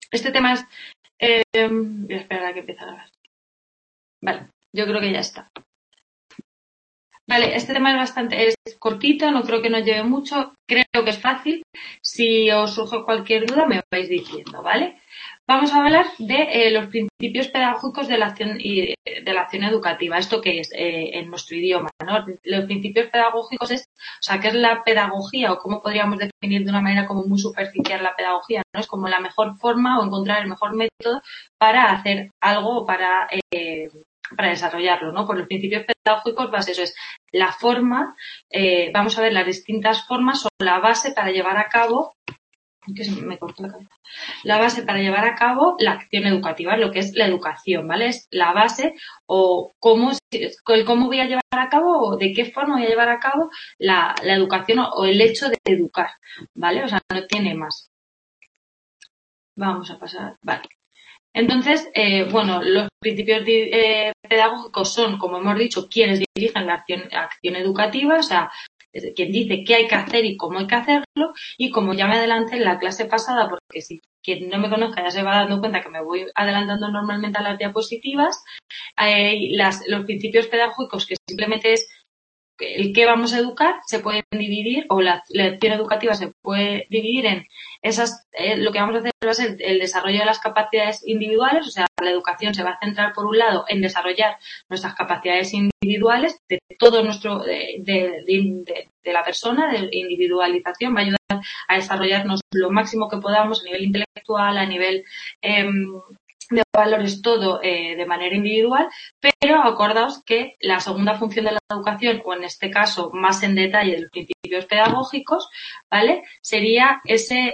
Este tema es... voy a esperar a que empiece a grabar. Vale, yo creo que ya está. Vale, este tema es cortito, no creo que nos lleve mucho, creo que es fácil. Si os surge cualquier duda me vais diciendo, ¿vale? Vamos a hablar de los principios pedagógicos de la acción educativa. ¿Esto qué es? En nuestro idioma, ¿no? Los principios pedagógicos es, o sea, ¿qué es la pedagogía o cómo podríamos definir de una manera como muy superficial la pedagogía? ¿No? Es como la mejor forma o encontrar el mejor método para hacer algo o para desarrollarlo, ¿no? Por los principios pedagógicos, base, eso es la forma, vamos a ver las distintas formas o la base para llevar a cabo, que se me cortó la cabeza, la base para llevar a cabo la acción educativa, lo que es la educación, ¿vale? Es la base o cómo voy a llevar a cabo o de qué forma voy a llevar a cabo la educación o el hecho de educar, ¿vale? O sea, no tiene más. Vamos a pasar, vale. Entonces, bueno, los principios pedagógicos son, como hemos dicho, quienes dirigen la acción educativa, o sea, quien dice qué hay que hacer y cómo hay que hacerlo, y como ya me adelanté en la clase pasada, porque si quien no me conozca ya se va dando cuenta que me voy adelantando normalmente a las diapositivas, los principios pedagógicos, que simplemente es el que vamos a educar, se pueden dividir, o la acción educativa se puede dividir en esas, lo que vamos a hacer va a ser el desarrollo de las capacidades individuales, o sea, la educación se va a centrar por un lado en desarrollar nuestras capacidades individuales, de todo nuestro, de la persona, de individualización, va a ayudar a desarrollarnos lo máximo que podamos a nivel intelectual, a nivel de valores, todo de manera individual, pero acordaos que la segunda función de la educación, o en este caso más en detalle de los principios pedagógicos, ¿vale? Sería ese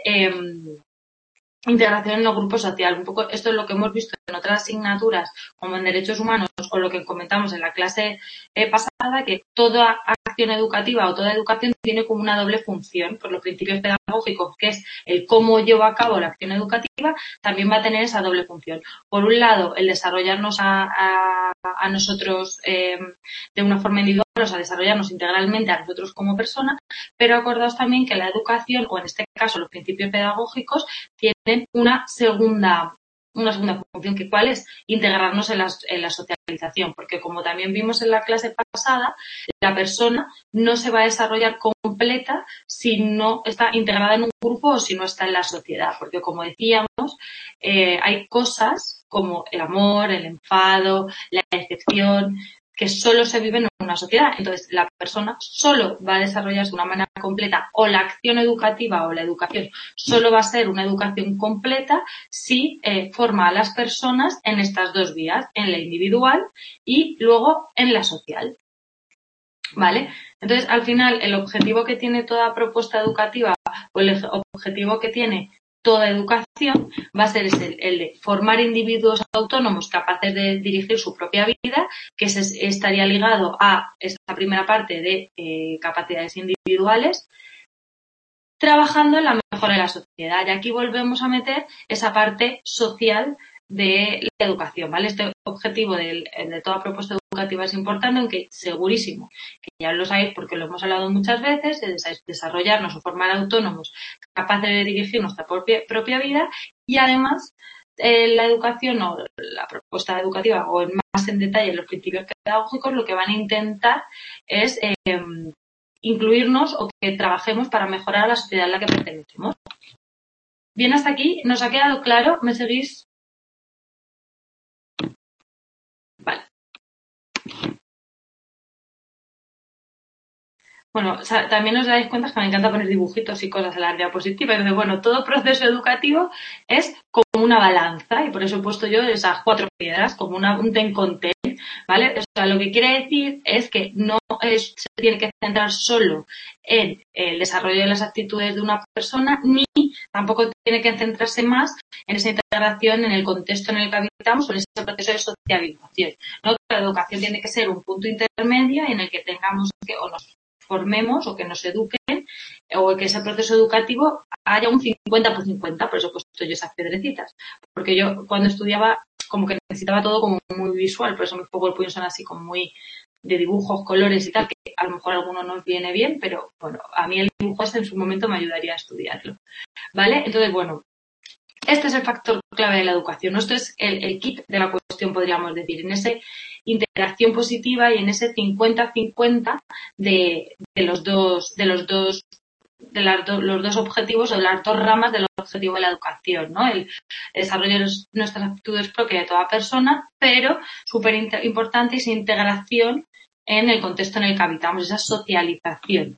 integración en los grupos sociales. Un poco esto es lo que hemos visto en otras asignaturas, como en derechos humanos, o lo que comentamos en la clase pasada, que toda acción educativa o toda educación tiene como una doble función. Por los principios pedagógicos, que es el cómo llevo a cabo la acción educativa, también va a tener esa doble función. Por un lado, el desarrollarnos a nosotros de una forma individual, o sea, desarrollarnos integralmente a nosotros como personas, pero acordaos también que la educación, o en este caso los principios pedagógicos, tienen una segunda función, que cuál es integrarnos en la socialización, porque como también vimos en la clase pasada, la persona no se va a desarrollar completa si no está integrada en un grupo o si no está en la sociedad, porque como decíamos, hay cosas como el amor, el enfado, la decepción, que solo se viven en una sociedad. Entonces, la persona solo va a desarrollarse de una manera completa, o la acción educativa o la educación solo va a ser una educación completa si forma a las personas en estas dos vías, en la individual y luego en la social. ¿Vale? Entonces, al final, el objetivo que tiene toda propuesta educativa, o el objetivo que tiene toda educación, va a ser el de formar individuos autónomos capaces de dirigir su propia vida, que estaría ligado a esta primera parte de capacidades individuales, trabajando en la mejora de la sociedad. Y aquí volvemos a meter esa parte social de la educación, ¿vale? Este objetivo de toda propuesta educativa es importante, aunque segurísimo que ya lo sabéis porque lo hemos hablado muchas veces, es desarrollarnos o formar autónomos capaces de dirigir nuestra propia vida, y además la educación o la propuesta educativa, o más en detalle los principios pedagógicos, lo que van a intentar es incluirnos o que trabajemos para mejorar la sociedad en la que pertenecemos. Bien, hasta aquí, ¿nos ha quedado claro? ¿Me seguís? Vale. Bueno, o sea, también os dais cuenta que me encanta poner dibujitos y cosas en la diapositiva. Entonces, bueno, todo proceso educativo es como una balanza, y por eso he puesto yo esas 4 piedras, como un ten con ten, ¿vale? O sea, lo que quiere decir es que no se tiene que centrar solo en el desarrollo de las actitudes de una persona, ni tampoco tiene que centrarse más en esa integración en el contexto en el que habitamos o en ese proceso de socialización, ¿no? La educación tiene que ser un punto intermedio en el que tengamos que, o nos formemos o que nos eduquen, o que ese proceso educativo haya un 50 por 50, por eso he puesto yo esas piedrecitas, porque yo cuando estudiaba como que necesitaba todo como muy visual, por eso mis PowerPoint son así como muy de dibujos, colores y tal, que a lo mejor a alguno nos viene bien, pero bueno, a mí el dibujo en su momento me ayudaría a estudiarlo, ¿vale? Entonces, bueno, Este es el factor clave de la educación, ¿no? Esto es el kit de la cuestión, podríamos decir, en esa interacción positiva y en ese 50-50 los dos objetivos o las dos ramas del objetivo de la educación, ¿no? El desarrollo de nuestras aptitudes propias de toda persona, pero súper importante esa integración en el contexto en el que habitamos, esa socialización.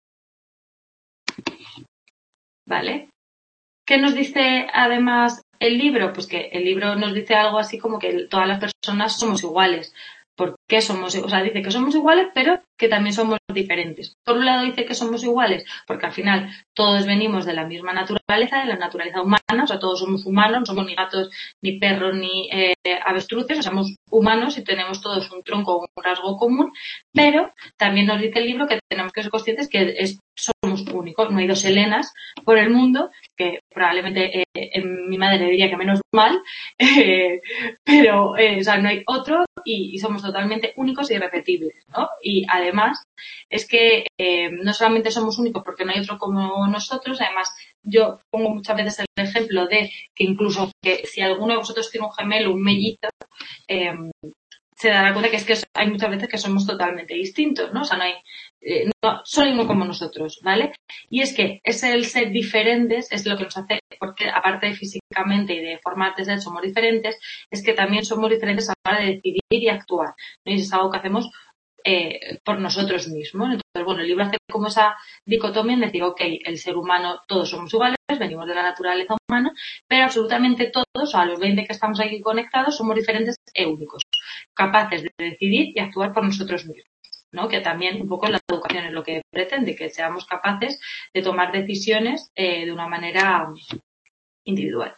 ¿Vale? ¿Qué nos dice además el libro? Pues que el libro nos dice algo así como que todas las personas somos iguales. ¿Por qué somos? O sea, dice que somos iguales, pero que también somos diferentes. Por un lado dice que somos iguales, porque al final todos venimos de la misma naturaleza, de la naturaleza humana, o sea, todos somos humanos, no somos ni gatos, ni perros, ni avestruces, o sea, somos humanos y tenemos todos un tronco o un rasgo común, pero también nos dice el libro que tenemos que ser conscientes que somos únicos, no hay dos Helenas por el mundo, que probablemente mi madre diría que menos mal, pero o sea, no hay otro y somos totalmente únicos e irrepetibles, ¿no? Y además es que no solamente somos únicos porque no hay otro como nosotros, además yo pongo muchas veces el ejemplo de que incluso que si alguno de vosotros tiene un gemelo, un mellito, se dará cuenta que es que hay muchas veces que somos totalmente distintos, ¿no? O sea, no hay solo uno como nosotros, ¿vale? Y es que el ser diferentes es lo que nos hace, porque aparte de físicamente y de formas de ser somos diferentes, es que también somos diferentes a la hora de decidir y actuar, ¿no? Y es algo que hacemos por nosotros mismos. Entonces, bueno, el libro hace como esa dicotomía en decir, ok, el ser humano, todos somos iguales, venimos de la naturaleza humana, pero absolutamente todos, a los 20 que estamos aquí conectados, somos diferentes e únicos, capaces de decidir y actuar por nosotros mismos, ¿no? Que también un poco la educación es lo que pretende, que seamos capaces de tomar decisiones de una manera individual.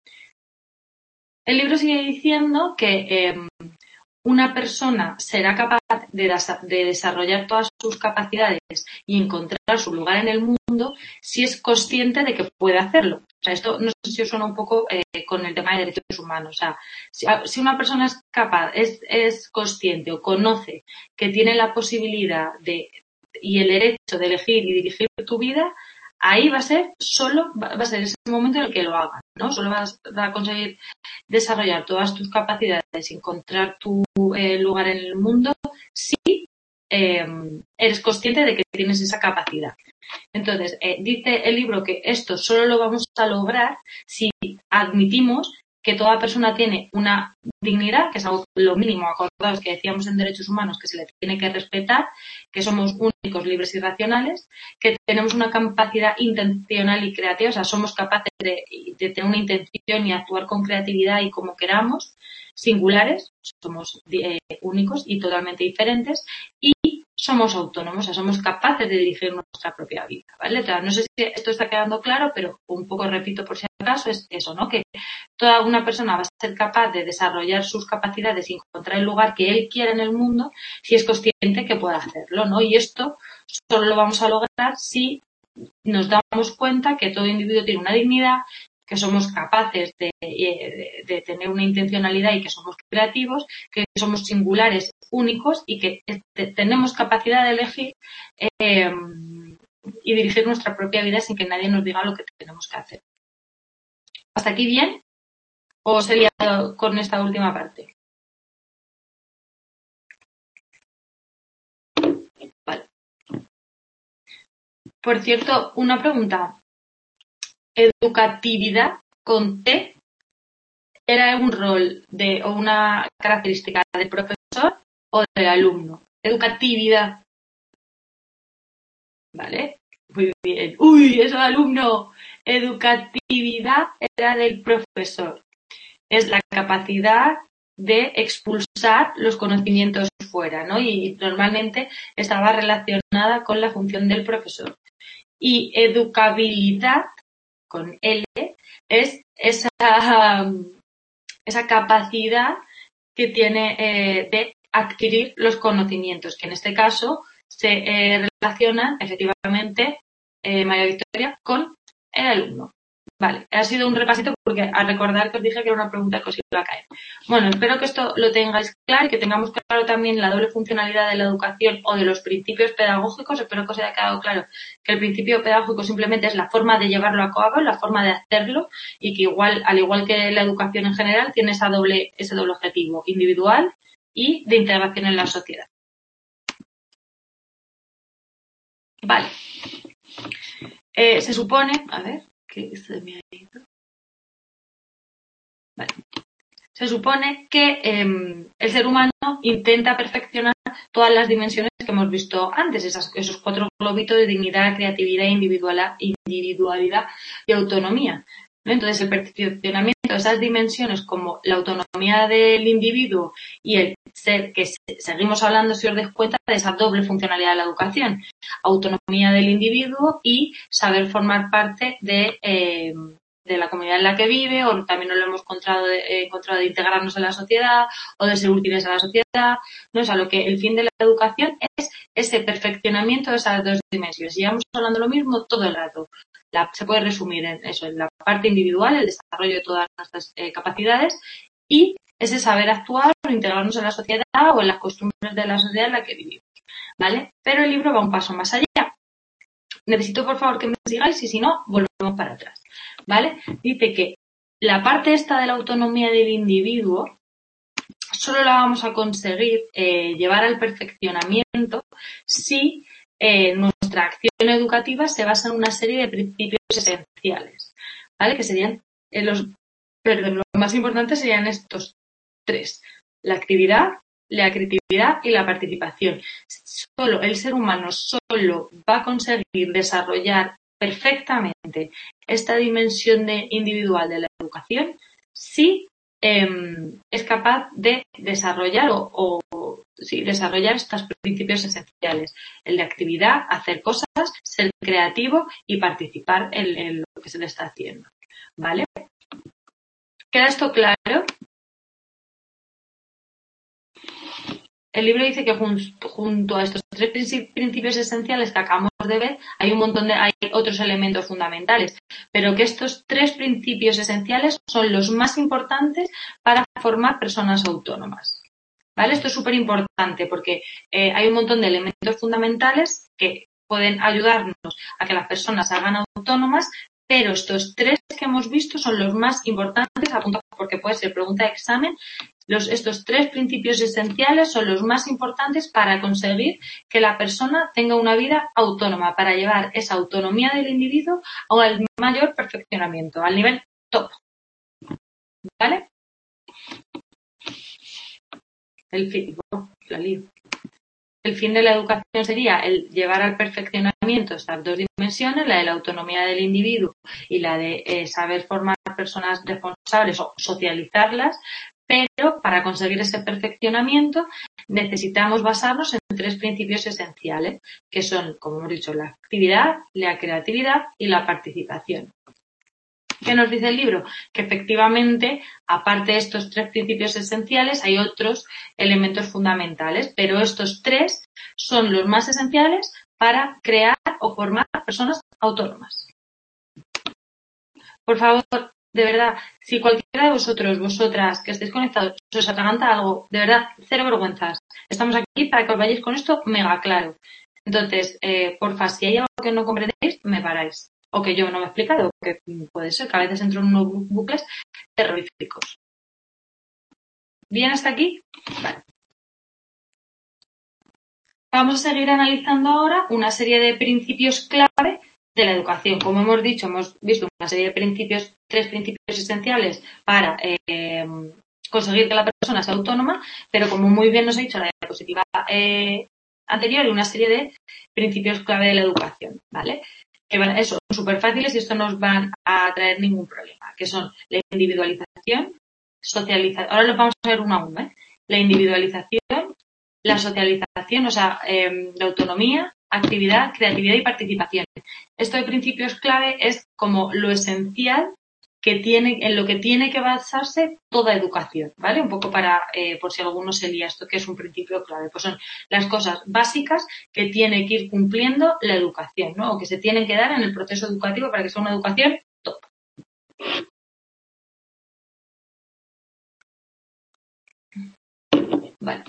El libro sigue diciendo que una persona será capaz de desarrollar todas sus capacidades y encontrar su lugar en el mundo si es consciente de que puede hacerlo. O sea, esto no sé si os suena un poco con el tema de derechos humanos. O sea, si una persona es capaz, es consciente o conoce que tiene la posibilidad y el derecho de elegir y dirigir tu vida, ahí va a ser ese momento en el que lo haga, ¿no? Solo vas a conseguir desarrollar todas tus capacidades y encontrar tu lugar en el mundo si eres consciente de que tienes esa capacidad. Entonces, dice el libro que esto solo lo vamos a lograr si admitimos que toda persona tiene una dignidad, que es algo lo mínimo, acordados que decíamos en derechos humanos, que se le tiene que respetar, que somos únicos, libres y racionales, que tenemos una capacidad intencional y creativa, o sea, somos capaces de tener una intención y actuar con creatividad y como queramos, singulares, somos únicos y totalmente diferentes, y somos autónomos, o sea, somos capaces de dirigir nuestra propia vida, ¿vale? O sea, no sé si esto está quedando claro, pero un poco repito por si acaso, es eso, ¿no? Que toda una persona va a ser capaz de desarrollar sus capacidades y encontrar el lugar que él quiera en el mundo si es consciente que puede hacerlo, ¿no? Y esto solo lo vamos a lograr si nos damos cuenta que todo individuo tiene una dignidad, que somos capaces de tener una intencionalidad y que somos creativos, que somos singulares, únicos y que tenemos capacidad de elegir y dirigir nuestra propia vida sin que nadie nos diga lo que tenemos que hacer. ¿Hasta aquí bien? ¿O os he liado con esta última parte? Vale. Por cierto, una pregunta. ¿Educatividad con T era un rol o una característica del profesor o del alumno? Educatividad. ¿Vale? Muy bien. ¡Uy, eso de alumno! Educatividad era del profesor. Es la capacidad de expulsar los conocimientos fuera, ¿no? Y normalmente estaba relacionada con la función del profesor. Y educabilidad, con L, es esa capacidad que tiene de adquirir los conocimientos, que en este caso se relacionan efectivamente, María Victoria, con el alumno, Vale, ha sido un repasito porque al recordar que os dije que era una pregunta que os iba a caer. Bueno, espero que esto lo tengáis claro y que tengamos claro también la doble funcionalidad de la educación o de los principios pedagógicos. Espero que os haya quedado claro que el principio pedagógico simplemente es la forma de llevarlo a cabo, la forma de hacerlo y que igual, al igual que la educación en general, tiene ese doble objetivo individual y de integración en la sociedad. Vale. Se supone, a ver, que se me ha ido. Vale. Se supone que el ser humano intenta perfeccionar todas las dimensiones que hemos visto antes, esos 4 globitos de dignidad, creatividad, individualidad y autonomía, ¿no? Entonces, el perfeccionamiento de esas dimensiones como la autonomía del individuo y el ser, que seguimos hablando, si os dais cuenta, de esa doble funcionalidad de la educación, autonomía del individuo y saber formar parte de la comunidad en la que vive, o también nos lo hemos encontrado de integrarnos en la sociedad o de ser útiles a la sociedad, ¿no? O sea, lo que el fin de la educación es ese perfeccionamiento de esas 2 dimensiones. Y llevamos hablando lo mismo todo el rato. Se puede resumir en eso, en la parte individual, el desarrollo de todas nuestras capacidades y ese saber actuar o integrarnos en la sociedad o en las costumbres de la sociedad en la que vivimos, ¿vale? Pero el libro va un paso más allá. Necesito, por favor, que me sigáis y si no, volvemos para atrás, ¿vale? Dice que la parte esta de la autonomía del individuo solo la vamos a conseguir llevar al perfeccionamiento si nuestra acción educativa se basa en una serie de principios esenciales, ¿vale? Que serían los más importantes serían estos 3. La actividad, la creatividad y la participación. El ser humano solo va a conseguir desarrollar perfectamente esta dimensión individual de la educación si es capaz de desarrollar desarrollar estos principios esenciales. El de actividad, hacer cosas, ser creativo y participar en lo que se le está haciendo. ¿Vale? ¿Queda esto claro? El libro dice que junto a estos 3 principios esenciales que acabamos de ver, hay otros elementos fundamentales, pero que estos 3 principios esenciales son los más importantes para formar personas autónomas. ¿Vale? Esto es súper importante porque hay un montón de elementos fundamentales que pueden ayudarnos a que las personas se hagan autónomas, pero estos 3 que hemos visto son los más importantes, apuntados porque puede ser pregunta de examen. Estos 3 principios esenciales son los más importantes para conseguir que la persona tenga una vida autónoma, para llevar esa autonomía del individuo al mayor perfeccionamiento, al nivel top. ¿Vale? El fin de la educación sería el llevar al perfeccionamiento estas 2 dimensiones, la de la autonomía del individuo y la de saber formar personas responsables o socializarlas, pero para conseguir ese perfeccionamiento necesitamos basarnos en 3 principios esenciales, que son, como hemos dicho, la actividad, la creatividad y la participación. ¿Qué nos dice el libro? Que efectivamente, aparte de estos 3 principios esenciales, hay otros elementos fundamentales, pero estos 3 son los más esenciales para crear o formar personas autónomas. Por favor, de verdad, si cualquiera de vosotras, que estéis conectados, os atraganta algo, de verdad, cero vergüenzas. Estamos aquí para que os vayáis con esto mega claro. Entonces, porfa, si hay algo que no comprendéis, me paráis. O que yo no me he explicado, que puede ser que a veces entro en unos bucles terroríficos. ¿Bien hasta aquí? Vale. Vamos a seguir analizando ahora una serie de principios clave de la educación. Como hemos dicho, hemos visto una serie de principios, 3 principios esenciales para conseguir que la persona sea autónoma, pero como muy bien nos ha dicho la diapositiva anterior, una serie de principios clave de la educación, ¿vale? Que son súper fáciles y esto no os van a traer ningún problema, que son la individualización, socialización, ahora los vamos a ver uno a uno, la individualización, la socialización, o sea, la autonomía, actividad, creatividad y participación. Esto de principios clave es como lo esencial en lo que tiene que basarse toda educación, ¿vale? Un poco por si alguno se lía esto, que es un principio clave. Pues son las cosas básicas que tiene que ir cumpliendo la educación, ¿no? O que se tienen que dar en el proceso educativo para que sea una educación top. Vale.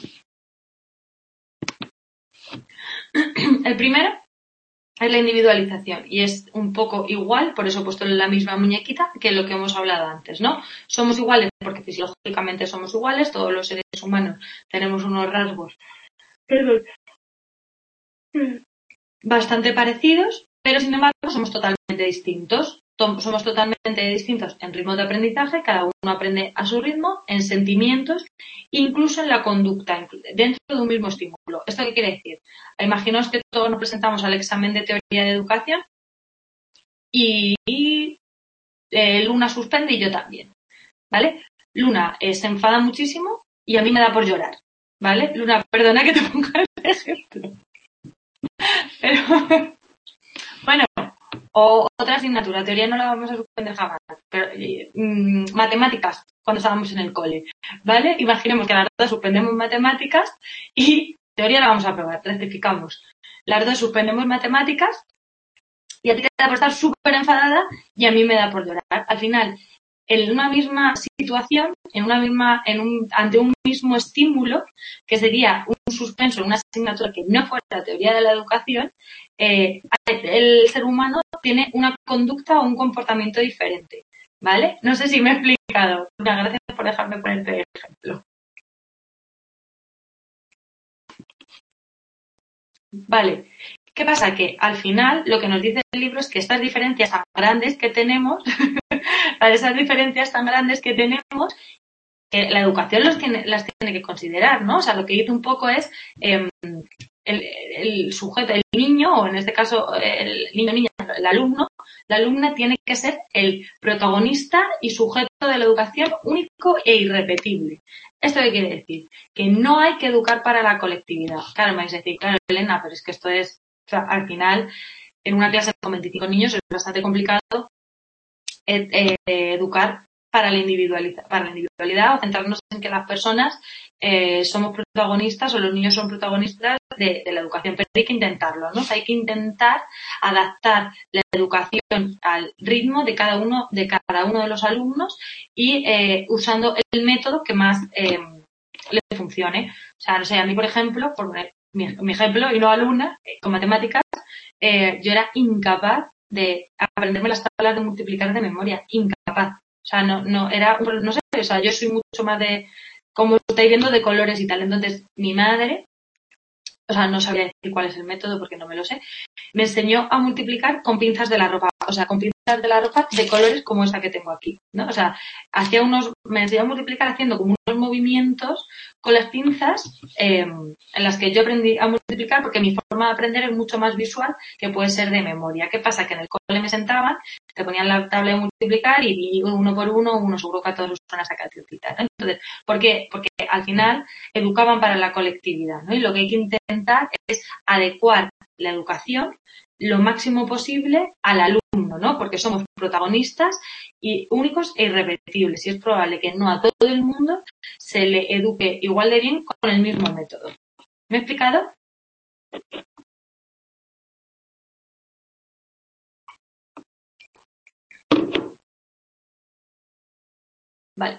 El primero es la individualización y es un poco igual, por eso he puesto la misma muñequita que lo que hemos hablado antes, ¿no? Somos iguales porque fisiológicamente somos iguales, todos los seres humanos tenemos unos rasgos bastante parecidos, pero sin embargo somos totalmente distintos. Somos totalmente distintos en ritmo de aprendizaje, cada uno aprende a su ritmo, en sentimientos, incluso en la conducta, dentro de un mismo estímulo. ¿Esto qué quiere decir? Imaginaos que todos nos presentamos al examen de teoría de educación y Luna suspende y yo también, ¿vale? Luna se enfada muchísimo y a mí me da por llorar, ¿vale? Luna, perdona que te ponga el ejemplo. Pero, bueno, o otra asignatura, teoría no la vamos a suspender jamás, pero matemáticas, cuando estábamos en el cole, ¿vale? Imaginemos que las dos suspendemos matemáticas y teoría la vamos a probar, rectificamos. Las dos suspendemos matemáticas y a ti te da por estar súper enfadada y a mí me da por llorar. Al final, en una misma situación, ante un mismo estímulo, que sería un suspenso en una asignatura que no fuera la teoría de la educación, el ser humano tiene una conducta o un comportamiento diferente, ¿vale? No sé si me he explicado. Muchas gracias por dejarme ponerte el ejemplo. Vale. ¿Qué pasa? Que al final lo que nos dice el libro es que estas diferencias tan grandes que tenemos, esas diferencias tan grandes que tenemos, que la educación las tiene que considerar, ¿no? O sea, lo que dice un poco es el sujeto, el niño, o en este caso el niño, niña, el alumno, la alumna tiene que ser el protagonista y sujeto de la educación único e irrepetible. ¿Esto qué quiere decir? Que no hay que educar para la colectividad. Claro, me vais a decir, claro, Elena, pero es que esto es, o sea, al final, en una clase con 25 niños es bastante complicado educar para la individualidad o centrarnos en que las personas somos protagonistas o los niños son protagonistas de la educación, pero hay que intentarlo, ¿no? O sea, hay que intentar adaptar la educación al ritmo de cada uno de los alumnos y usando el método que más les funcione. O sea, no sé, a mí, por ejemplo, por poner mi ejemplo y no alumna, con matemáticas, yo era incapaz de aprenderme las tablas de multiplicar de memoria, incapaz. O sea, no sé, o sea, yo soy mucho más de, como estáis viendo, de colores y tal. Entonces, mi madre, o sea, no sabría decir cuál es el método porque no me lo sé, me enseñó a multiplicar con pinzas de la ropa, o sea, con pinzas de la ropa de colores como esta que tengo aquí, ¿no? O sea, me enseñó a multiplicar haciendo como unos movimientos con las pinzas en las que yo aprendí a multiplicar porque mi forma de aprender es mucho más visual que puede ser de memoria. ¿Qué pasa? Que en el cole me sentaban, te ponían la tabla de multiplicar y uno por uno seguro que a todos los van a sacar citas, ¿no? Entonces, ¿por qué? Porque al final educaban para la colectividad, ¿no? Y lo que hay que intentar es adecuar la educación lo máximo posible al alumno, ¿no? Porque somos protagonistas y únicos e irrepetibles. Y es probable que no a todo el mundo se le eduque igual de bien con el mismo método. ¿Me he explicado? Vale.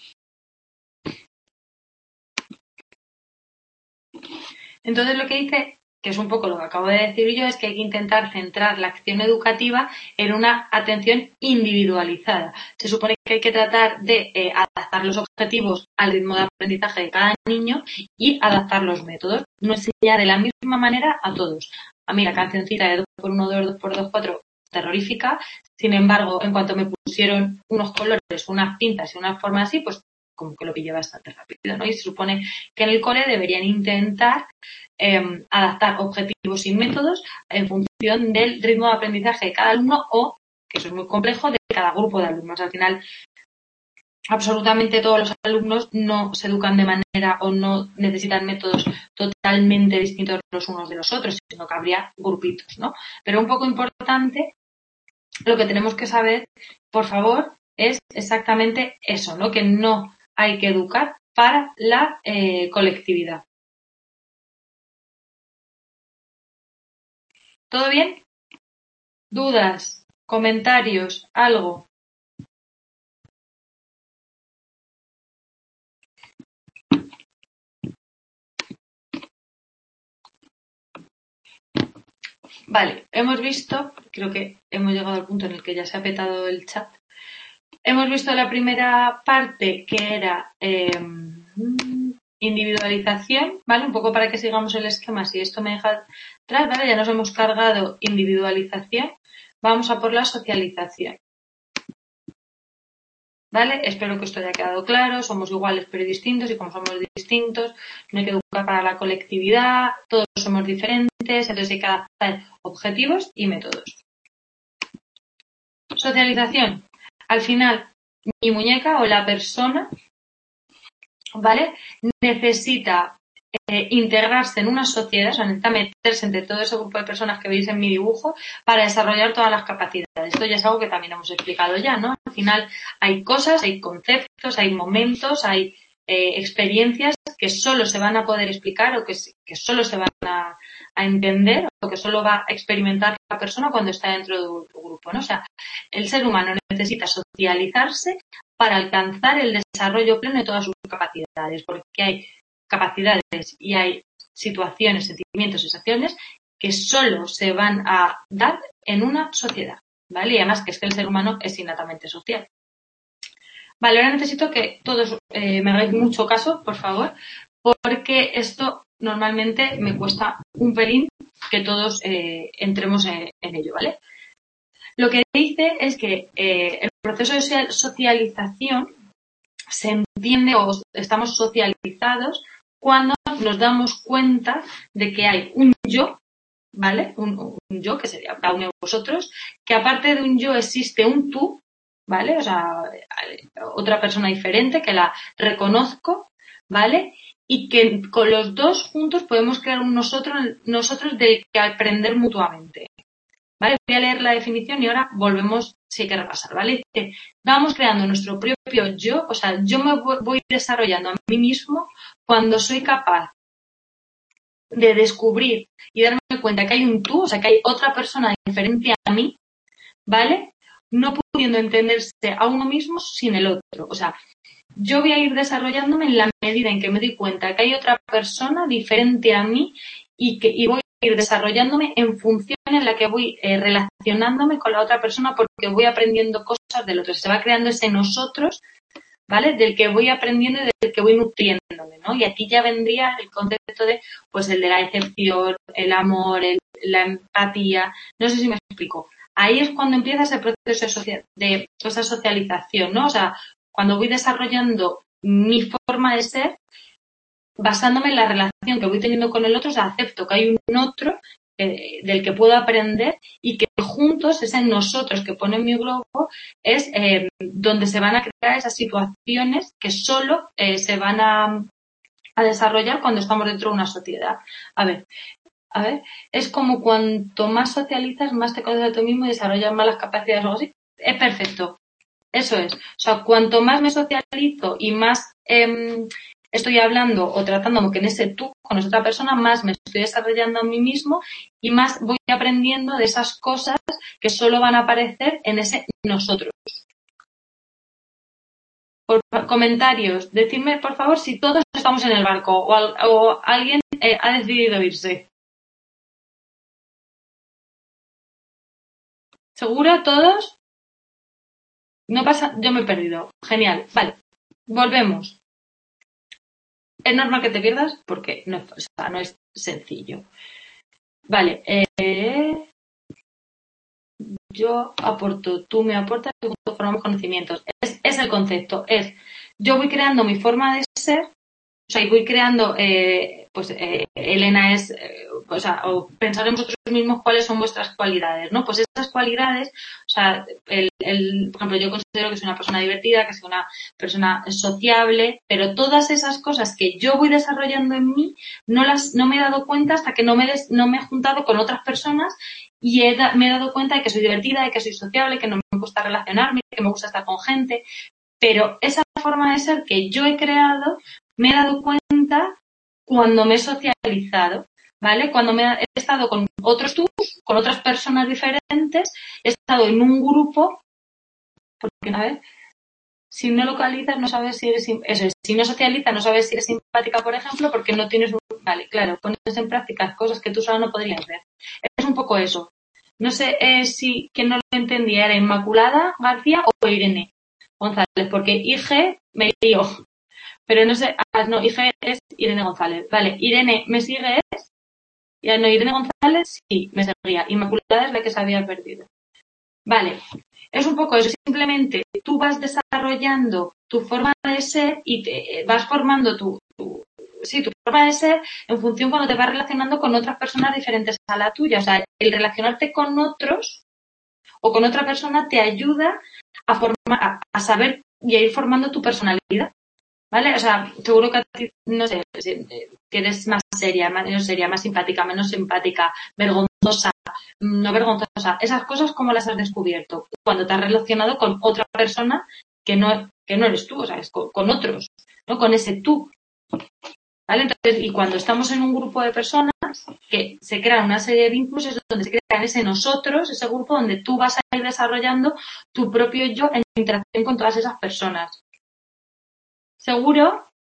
Entonces lo que dice, que es un poco lo que acabo de decir yo, es que hay que intentar centrar la acción educativa en una atención individualizada. Se supone que hay que tratar de adaptar los objetivos al ritmo de aprendizaje de cada niño y adaptar los métodos. No enseñar de la misma manera a todos. A mí la cancioncita de 2x1, 2x2, 4, terrorífica. Sin embargo, en cuanto me pusieron unos colores, unas pintas y unas formas así, pues como que lo pillé bastante rápido, ¿no? Y se supone que en el cole deberían intentar adaptar objetivos y métodos en función del ritmo de aprendizaje de cada alumno o, que eso es muy complejo, de cada grupo de alumnos. Al final, absolutamente todos los alumnos no se educan de manera o no necesitan métodos totalmente distintos los unos de los otros, sino que habría grupitos, ¿no? Pero un poco importante, lo que tenemos que saber, por favor, es exactamente eso, ¿no? Que no hay que educar para la colectividad. ¿Todo bien? ¿Dudas? ¿Comentarios? ¿Algo? Vale, hemos visto, creo que hemos llegado al punto en el que ya se ha petado el chat. Hemos visto la primera parte que era individualización, ¿vale? Un poco para que sigamos el esquema, si esto me deja atrás, ¿vale? Ya nos hemos cargado individualización. Vamos a por la socialización. ¿Vale? Espero que esto haya quedado claro. Somos iguales pero distintos y como somos distintos no hay que educar para la colectividad, todos somos diferentes, entonces hay que adaptar objetivos y métodos. Socialización. Al final, mi muñeca o la persona, ¿vale? Necesita integrarse en una sociedad, o sea, necesita meterse entre todo ese grupo de personas que veis en mi dibujo para desarrollar todas las capacidades. Esto ya es algo que también hemos explicado ya, ¿no? Al final hay cosas, hay conceptos, hay momentos, hay experiencias que solo se van a poder explicar o que solo se van a entender o que solo va a experimentar la persona cuando está dentro de un grupo, ¿no? O sea, el ser humano necesita socializarse para alcanzar el desarrollo pleno de todas sus capacidades, porque hay capacidades y hay situaciones, sentimientos, sensaciones que solo se van a dar en una sociedad, ¿vale? Y además que es que el ser humano es innatamente social. Vale, ahora necesito que todos me hagáis mucho caso, por favor, porque esto normalmente me cuesta un pelín que todos entremos en ello, ¿vale? Lo que dice es que el proceso de socialización se entiende o estamos socializados cuando nos damos cuenta de que hay un yo, ¿vale? Un yo, que sería cada uno de vosotros, que aparte de un yo existe un tú, ¿vale? O sea, otra persona diferente que la reconozco, ¿vale? Y que con los dos juntos podemos crear un nosotros del que aprender mutuamente. ¿Vale? Voy a leer la definición y ahora volvemos, si hay que repasar, ¿vale? Vamos creando nuestro propio yo, o sea, yo me voy desarrollando a mí mismo cuando soy capaz de descubrir y darme cuenta que hay un tú, o sea, que hay otra persona diferente a mí, ¿vale? No pudiendo entenderse a uno mismo sin el otro. O sea, yo voy a ir desarrollándome en la medida en que me doy cuenta que hay otra persona diferente a mí y voy a ir desarrollándome en función en la que voy relacionándome con la otra persona porque voy aprendiendo cosas del otro. Se va creando ese nosotros, ¿vale? Del que voy aprendiendo y del que voy nutriéndome, ¿no? Y aquí ya vendría el concepto de, pues, el de la decepción, el amor, la empatía. No sé si me explico. Ahí es cuando empieza ese proceso de esa socialización, ¿no? O sea, cuando voy desarrollando mi forma de ser, basándome en la relación que voy teniendo con el otro, o sea, acepto que hay un otro del que puedo aprender y que juntos, ese nosotros que pone en mi globo, es donde se van a crear esas situaciones que solo se van a desarrollar cuando estamos dentro de una sociedad. A ver, es como cuanto más socializas, más te conoces a ti mismo y desarrollas más las capacidades o algo así. Es perfecto. Eso es. O sea, cuanto más me socializo y más estoy hablando o tratándome que en ese tú con esa otra persona, más me estoy desarrollando a mí mismo y más voy aprendiendo de esas cosas que solo van a aparecer en ese nosotros. Por comentarios, decidme por favor si todos estamos en el barco o alguien ha decidido irse. ¿Seguro todos? No pasa, yo me he perdido. Genial, vale. Volvemos. Es normal que te pierdas porque no es sencillo. Vale, yo aporto, tú me aportas y juntos formamos conocimientos. Es el concepto, yo voy creando mi forma de ser, o sea, y voy creando, Elena es, o pensar en vosotros mismos cuáles son vuestras cualidades, ¿no? Pues esas cualidades, o sea, por ejemplo, yo considero que soy una persona divertida, que soy una persona sociable, pero todas esas cosas que yo voy desarrollando en mí, no me he dado cuenta hasta que no me he juntado con otras personas y me he dado cuenta de que soy divertida, de que soy sociable, que no me gusta relacionarme, que me gusta estar con gente, pero esa forma de ser que yo he creado, me he dado cuenta cuando me he socializado, ¿vale? Cuando he estado con otros tú, con otras personas diferentes, he estado en un grupo, porque, a ver, si no localizas, no sabes si eres, eso es, si no socializas, no sabes si eres simpática, por ejemplo, porque no tienes Vale, claro, pones en práctica cosas que tú solo no podrías ver. Es un poco eso. No sé si quien no lo entendía era Inmaculada García o Irene González, porque IG me lío. Pero no sé, no, IG es Irene González. Vale, Irene, ¿me sigues? Ya no, Irene González sí, me seguía. Inmaculada es la que se había perdido. Vale, es un poco eso. Simplemente tú vas desarrollando tu forma de ser y te vas formando tu forma de ser en función cuando te vas relacionando con otras personas diferentes a la tuya. O sea, el relacionarte con otros o con otra persona te ayuda a formar, a saber y a ir formando tu personalidad. ¿Vale? O sea, seguro que a ti, no sé, que eres más seria, más simpática, menos simpática, vergonzosa, no vergonzosa. Esas cosas, ¿cómo las has descubierto? Cuando te has relacionado con otra persona que no eres tú, o sea, es con otros, ¿no? Con ese tú. ¿Vale? Entonces, y cuando estamos en un grupo de personas que se crean una serie de vínculos, es donde se crean ese nosotros, ese grupo donde tú vas a ir desarrollando tu propio yo en interacción con todas esas personas. ¿Seguro?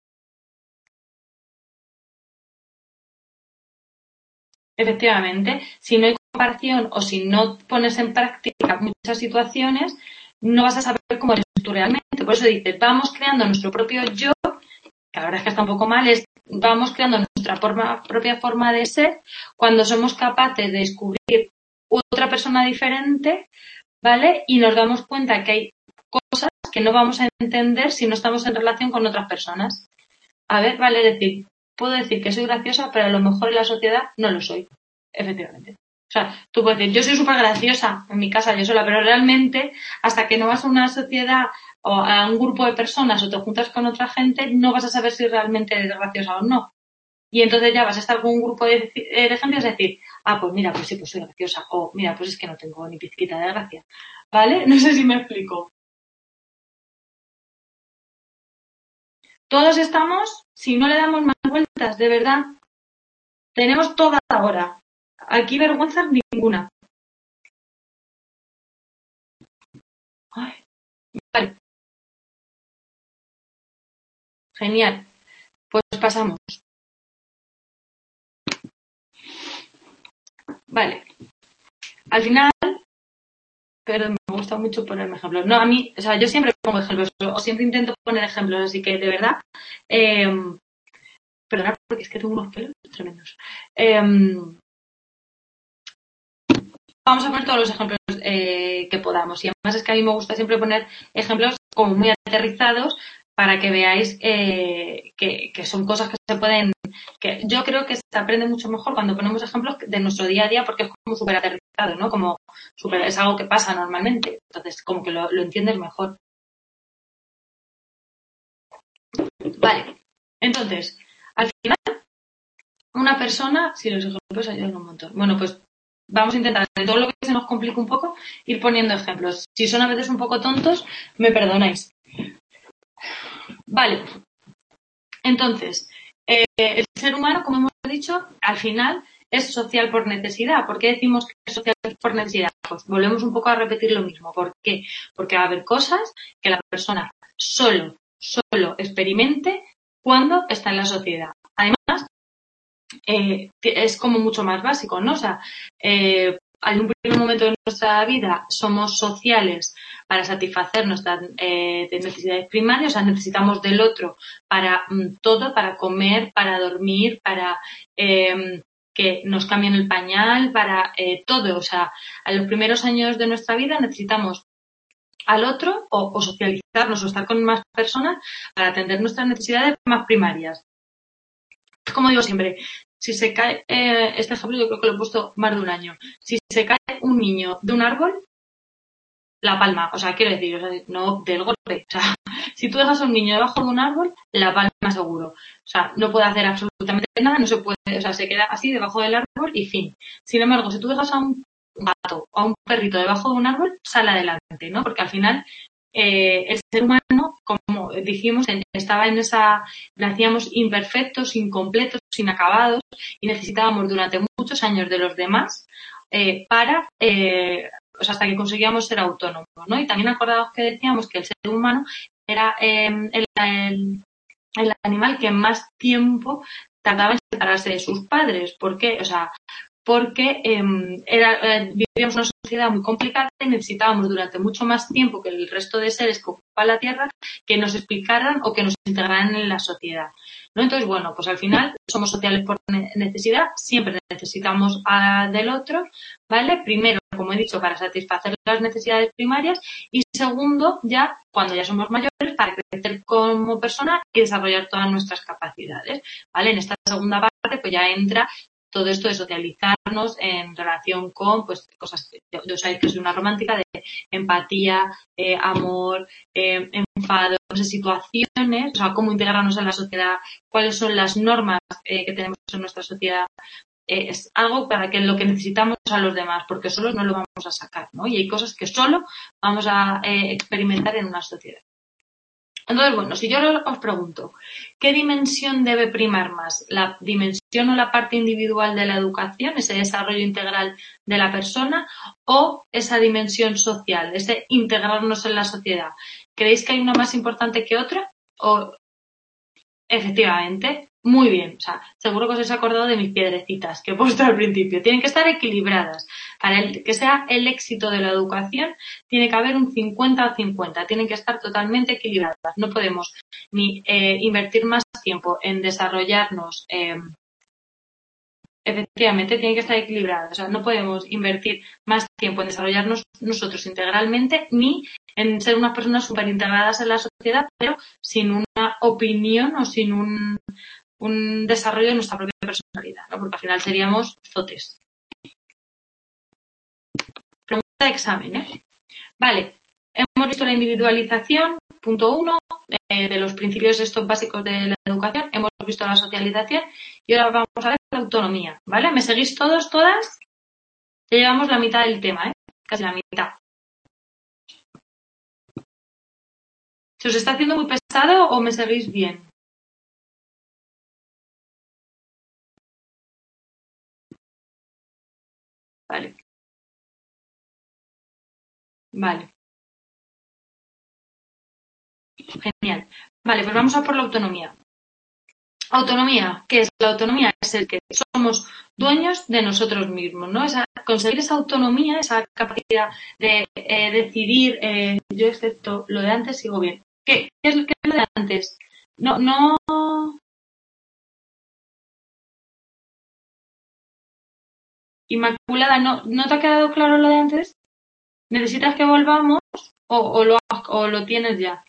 Efectivamente, si no hay comparación o si no pones en práctica muchas situaciones, no vas a saber cómo eres tú realmente. Por eso dices, vamos creando nuestro propio yo, que la verdad es que está un poco mal, vamos creando nuestra propia forma de ser cuando somos capaces de descubrir otra persona diferente, ¿vale? Y nos damos cuenta que hay cosas que no vamos a entender si no estamos en relación con otras personas. A ver, vale decir, puedo decir que soy graciosa, pero a lo mejor en la sociedad no lo soy. Efectivamente. O sea, tú puedes decir, yo soy súper graciosa en mi casa yo sola, pero realmente hasta que no vas a una sociedad o a un grupo de personas o te juntas con otra gente, no vas a saber si realmente eres graciosa o no. Y entonces ya vas a estar con un grupo de gente y vas a decir, pues mira, pues sí, pues soy graciosa. O mira, pues es que no tengo ni pizquita de gracia. ¿Vale? No sé si me explico. Todos estamos, si no le damos más vueltas, de verdad, tenemos toda la hora. Aquí vergüenza ninguna. Ay, vale. Genial. Pues pasamos. Vale. Al final, pero me gusta mucho ponerme ejemplos. No, a mí, o sea, yo siempre pongo ejemplos, o siempre intento poner ejemplos, así que de verdad, perdonad porque es que tengo unos pelos tremendos. Vamos a poner todos los ejemplos que podamos. Y además es que a mí me gusta siempre poner ejemplos como muy aterrizados para que veáis que son cosas que se pueden... que yo creo que se aprende mucho mejor cuando ponemos ejemplos de nuestro día a día porque es como súper aterrizado, ¿no? Como es algo que pasa normalmente. Entonces, como que lo entiendes mejor. Vale. Entonces, al final, una persona... Si los ejemplos ayudan un montón. Bueno, pues vamos a intentar, de todo lo que se nos complica un poco, ir poniendo ejemplos. Si son a veces un poco tontos, me perdonáis. Vale. Entonces, el ser humano, como hemos dicho, al final es social por necesidad. ¿Por qué decimos que es social por necesidad? Pues volvemos un poco a repetir lo mismo. ¿Por qué? Porque va a haber cosas que la persona solo experimente cuando está en la sociedad. Además, es como mucho más básico, ¿no? O sea, en un primer momento de nuestra vida somos sociales para satisfacer nuestras necesidades primarias, o sea, necesitamos del otro para todo, para comer, para dormir, para que nos cambien el pañal, para todo. O sea, a los primeros años de nuestra vida necesitamos al otro o socializarnos o estar con más personas para atender nuestras necesidades más primarias. Como digo siempre, si se cae, este ejemplo yo creo que lo he puesto más de un año, si se cae un niño de un árbol, la palma, o sea, quiero decir, o sea, no del golpe, o sea, si tú dejas a un niño debajo de un árbol, la palma seguro, o sea, no puede hacer absolutamente nada, no se puede, o sea, se queda así debajo del árbol y fin. Sin embargo, si tú dejas a un gato o a un perrito debajo de un árbol, sale adelante, ¿no? Porque al final el ser humano, como dijimos, estaba en esa, nacíamos imperfectos, incompletos, inacabados y necesitábamos durante muchos años de los demás para, o sea, hasta que conseguíamos ser autónomos, ¿no? Y también acordaos que decíamos que el ser humano era el animal que más tiempo tardaba en separarse de sus padres. ¿Por qué? O sea, porque vivíamos una sociedad muy complicada y necesitábamos durante mucho más tiempo que el resto de seres que ocupan la Tierra que nos explicaran o que nos integraran en la sociedad, ¿no? Entonces, bueno, pues al final somos sociales por necesidad, siempre necesitamos del otro, ¿vale? Primero, como he dicho, para satisfacer las necesidades primarias y segundo, ya cuando ya somos mayores, para crecer como persona y desarrollar todas nuestras capacidades, ¿vale? En esta segunda parte, pues ya entra todo esto de socializarnos en relación con pues cosas que yo sabéis que soy una romántica de empatía, amor, enfado, situaciones, o sea, cómo integrarnos en la sociedad, cuáles son las normas que tenemos en nuestra sociedad. Es algo para que lo que necesitamos a los demás, porque solos no lo vamos a sacar, ¿no? Y hay cosas que solo vamos a experimentar en una sociedad. Entonces, bueno, si yo os pregunto, ¿qué dimensión debe primar más? ¿La dimensión o la parte individual de la educación, ese desarrollo integral de la persona, o esa dimensión social, ese integrarnos en la sociedad? ¿Creéis que hay una más importante que otra? O, efectivamente, muy bien. O sea, seguro que os habéis acordado de mis piedrecitas que he puesto al principio. Tienen que estar equilibradas. Para que sea el éxito de la educación, tiene que haber un 50-50. Tienen que estar totalmente equilibradas. No podemos ni invertir más tiempo en desarrollarnos. Efectivamente, tiene que estar equilibrada. O sea, no podemos invertir más tiempo en desarrollarnos nosotros integralmente ni en ser unas personas súper integradas en la sociedad, pero sin una opinión o sin un desarrollo de nuestra propia personalidad, ¿no? Porque al final seríamos zotes. Pregunta de examen, ¿eh? Vale, hemos visto la individualización, punto 1, de los principios estos básicos de la educación, hemos visto la socialización y ahora vamos a ver la autonomía, ¿vale? ¿Me seguís todos, todas? Ya llevamos la mitad del tema, ¿eh? Casi la mitad. ¿Se os está haciendo muy pesado o me seguís bien? Vale. Vale. Genial. Vale, pues vamos a por la autonomía. Autonomía, ¿qué es la autonomía? Es el que somos dueños de nosotros mismos, ¿no? Conseguir esa autonomía, esa capacidad de decidir, yo excepto lo de antes sigo bien. ¿Qué es lo de antes? No. Inmaculada, ¿no te ha quedado claro lo de antes? ¿Necesitas que volvamos o lo tienes ya?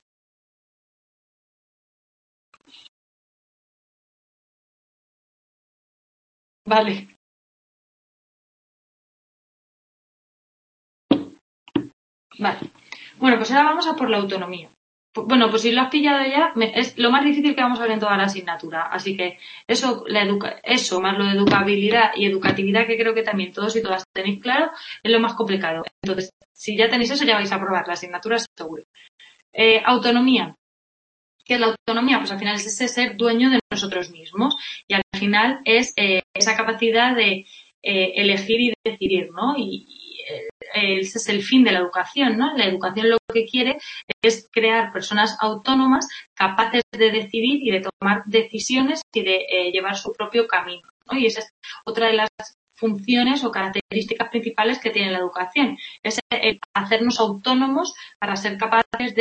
Vale. Vale. Bueno, pues ahora vamos a por la autonomía. Bueno, pues si lo has pillado ya, es lo más difícil que vamos a ver en toda la asignatura. Así que eso, eso más lo de educabilidad y educatividad, que creo que también todos y todas tenéis claro, es lo más complicado. Entonces, si ya tenéis eso, ya vais a aprobar la asignatura seguro. Autonomía. ¿Qué es la autonomía? Pues al final es ese ser dueño de nosotros mismos y al final es esa capacidad de elegir y decidir, ¿no? Y ese es el fin de la educación, ¿no? La educación lo que quiere es crear personas autónomas capaces de decidir y de tomar decisiones y de llevar su propio camino, ¿no? Y esa es otra de las funciones o características principales que tiene la educación. Es hacernos autónomos para ser capaces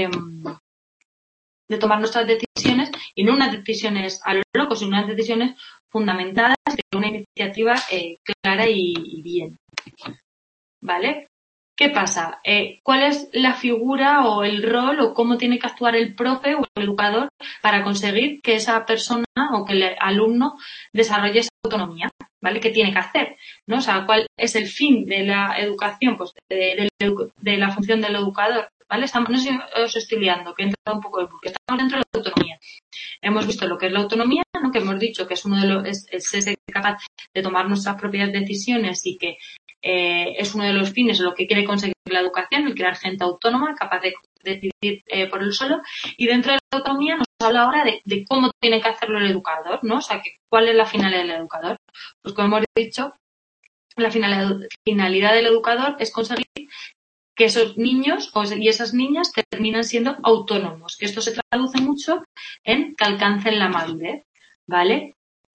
de tomar nuestras decisiones y no unas decisiones a lo loco, sino unas decisiones fundamentadas de una iniciativa clara y bien. ¿Vale? ¿Qué pasa? ¿Cuál es la figura o el rol o cómo tiene que actuar el profe o el educador para conseguir que esa persona o que el alumno desarrolle esa autonomía? ¿Vale? ¿Qué tiene que hacer? ¿No? O sea, ¿cuál es el fin de la educación? Pues de la función del educador. ¿Vale? No sé si os estoy liando, que he entrado un poco porque estamos dentro de la autonomía. Hemos visto lo que es la autonomía, ¿no? Que hemos dicho que es uno de los, es ser capaz de tomar nuestras propias decisiones y que es uno de los fines, lo que quiere conseguir la educación, el crear gente autónoma, capaz de decidir por él solo. Y dentro de la autonomía nos habla ahora de cómo tiene que hacerlo el educador, ¿no? O sea, ¿cuál es la finalidad del educador? Pues como hemos dicho, la finalidad del educador es conseguir que esos niños y esas niñas terminan siendo autónomos, que esto se traduce mucho en que alcancen la madurez, ¿vale?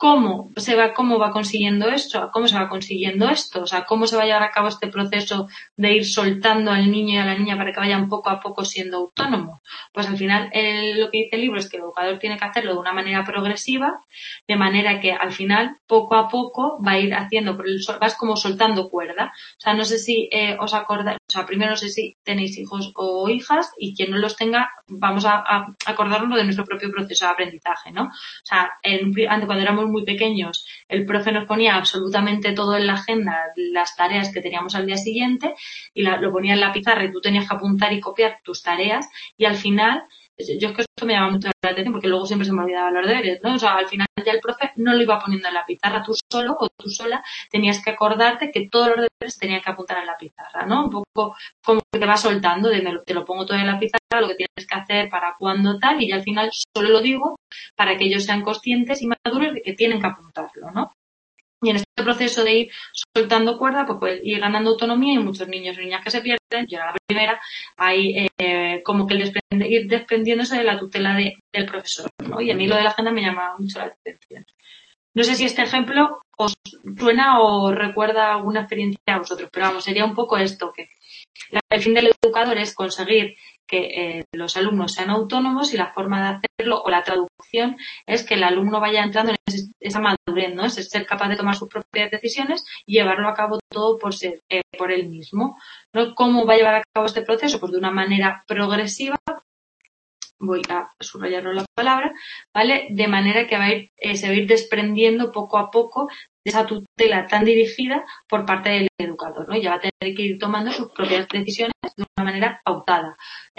cómo va consiguiendo esto, cómo se va consiguiendo esto, o sea, cómo se va a llevar a cabo este proceso de ir soltando al niño y a la niña para que vayan poco a poco siendo autónomos. Pues al final lo que dice el libro es que el educador tiene que hacerlo de una manera progresiva, de manera que al final poco a poco va a ir haciendo, vas como soltando cuerda. O sea, no sé si os acordáis, o sea, primero no sé si tenéis hijos o hijas, y quien no los tenga, vamos a acordarnos de nuestro propio proceso de aprendizaje, ¿no? O sea, antes cuando éramos muy pequeños, el profe nos ponía absolutamente todo en la agenda, las tareas que teníamos al día siguiente, y lo ponía en la pizarra y tú tenías que apuntar y copiar tus tareas, y al final, yo es que esto me llama mucho la atención porque luego siempre se me olvidaba los deberes, ¿no? O sea, al final ya el profe no lo iba poniendo en la pizarra, tú solo o tú sola tenías que acordarte que todos los deberes tenían que apuntar en la pizarra, ¿no? Un poco como que te va soltando te lo pongo todo en la pizarra, lo que tienes que hacer, para cuándo, tal, y ya al final solo lo digo para que ellos sean conscientes y maduros de que tienen que apuntarlo, ¿no? Y en este proceso de ir soltando cuerda, pues ir ganando autonomía, y muchos niños y niñas que se pierden, yo era la primera, hay como que ir desprendiéndose de la tutela del profesor, ¿no? Y a mí lo de la agenda me llama mucho la atención. No sé si este ejemplo os suena o recuerda alguna experiencia a vosotros, pero vamos, sería un poco esto, que el fin del educador es conseguir que los alumnos sean autónomos, y la forma de hacerlo, o la traducción, es que el alumno vaya entrando en esa madurez, ¿no? Es ser capaz de tomar sus propias decisiones y llevarlo a cabo todo por él mismo, ¿no? ¿Cómo va a llevar a cabo este proceso? Pues de una manera progresiva. Voy a subrayarlo la palabra, ¿vale? De manera que se va a ir desprendiendo poco a poco de esa tutela tan dirigida por parte del educador, ¿no? Y ya va a tener que ir tomando sus propias decisiones de una manera pautada.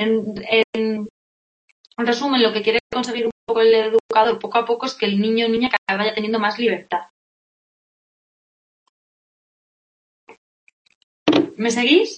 En resumen, lo que quiere conseguir un poco el educador poco a poco es que el niño o niña cada vez vaya teniendo más libertad. ¿Me seguís?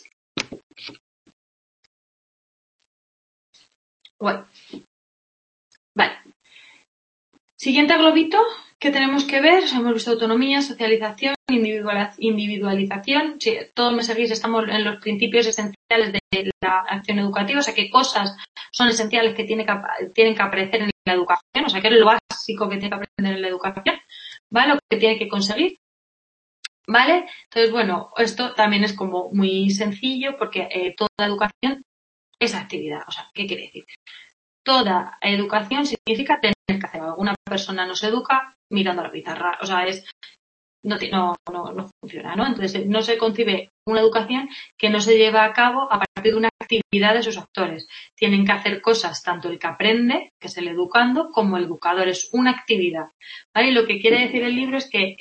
Bueno. Vale. Siguiente globito que tenemos que ver, hemos visto autonomía, socialización, individualización. Si todos me seguís, estamos en los principios esenciales de la acción educativa, o sea, qué cosas son esenciales que tienen que aparecer en la educación, o sea, qué es lo básico que tiene que aprender en la educación, ¿vale? Lo que tiene que conseguir, ¿vale? Entonces, bueno, esto también es como muy sencillo, porque toda educación es actividad. O sea, ¿qué quiere decir? Toda educación significa tener que hacer algo. Una persona no se educa mirando a la pizarra. O sea, no funciona, ¿no? Entonces, no se concibe una educación que no se lleva a cabo a partir de una actividad de sus actores. Tienen que hacer cosas tanto el que aprende, que es el educando, como el educador. Es una actividad, ¿vale? Y lo que quiere decir el libro es que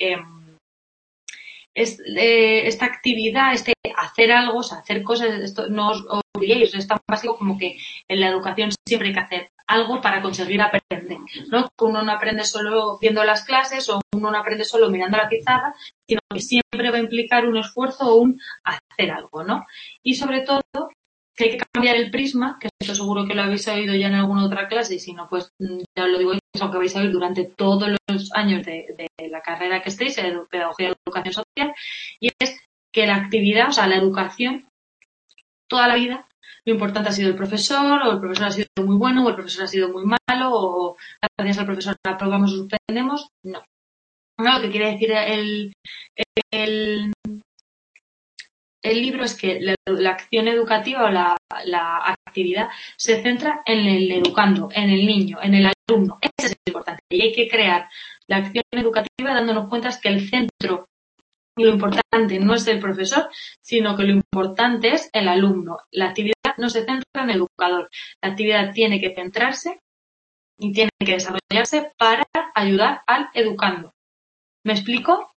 esta actividad, hacer algo, o sea, hacer cosas, esto no os olvidéis, es tan básico como que en la educación siempre hay que hacer algo para conseguir aprender, ¿no? Uno no aprende solo viendo las clases, o uno no aprende solo mirando la pizarra, sino que siempre va a implicar un esfuerzo o un hacer algo, ¿no? Y sobre todo que hay que cambiar el prisma, que esto seguro que lo habéis oído ya en alguna otra clase, y si no, pues ya os lo digo, es lo que vais a oír durante todos los años de la carrera que estéis, de Pedagogía y Educación Social, y es que la actividad, o sea, la educación, toda la vida, lo importante ha sido el profesor, o el profesor ha sido muy bueno, o el profesor ha sido muy malo, o gracias al profesor aprobamos o suspendemos. No. No, lo que quiere decir el libro es que la acción educativa, o la actividad, se centra en el educando, en el niño, en el alumno. Eso es importante. Y hay que crear la acción educativa dándonos cuenta que el centro y lo importante no es el profesor, sino que lo importante es el alumno. La actividad no se centra en el educador. La actividad tiene que centrarse y tiene que desarrollarse para ayudar al educando. ¿Me explico?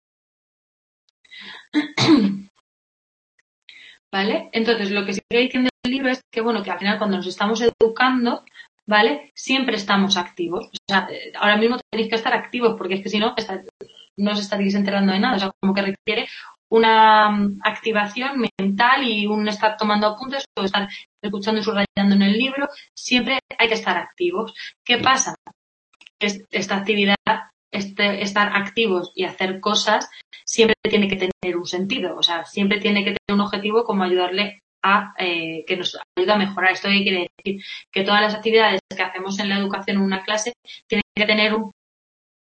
¿Vale? Entonces, lo que sigue diciendo el libro es que, bueno, que al final cuando nos estamos educando, ¿vale? Siempre estamos activos. O sea, ahora mismo tenéis que estar activos, porque es que si no, no os estaréis enterando de nada. O sea, como que requiere una activación mental y un estar tomando apuntes o estar escuchando y subrayando en el libro. Siempre hay que estar activos. ¿Qué pasa? Que esta actividad, estar activos y hacer cosas, siempre tiene que tener un sentido. O sea, siempre tiene que tener un objetivo, como ayudarle a que nos ayuda a mejorar. Esto quiere decir que todas las actividades que hacemos en la educación en una clase tienen que tener un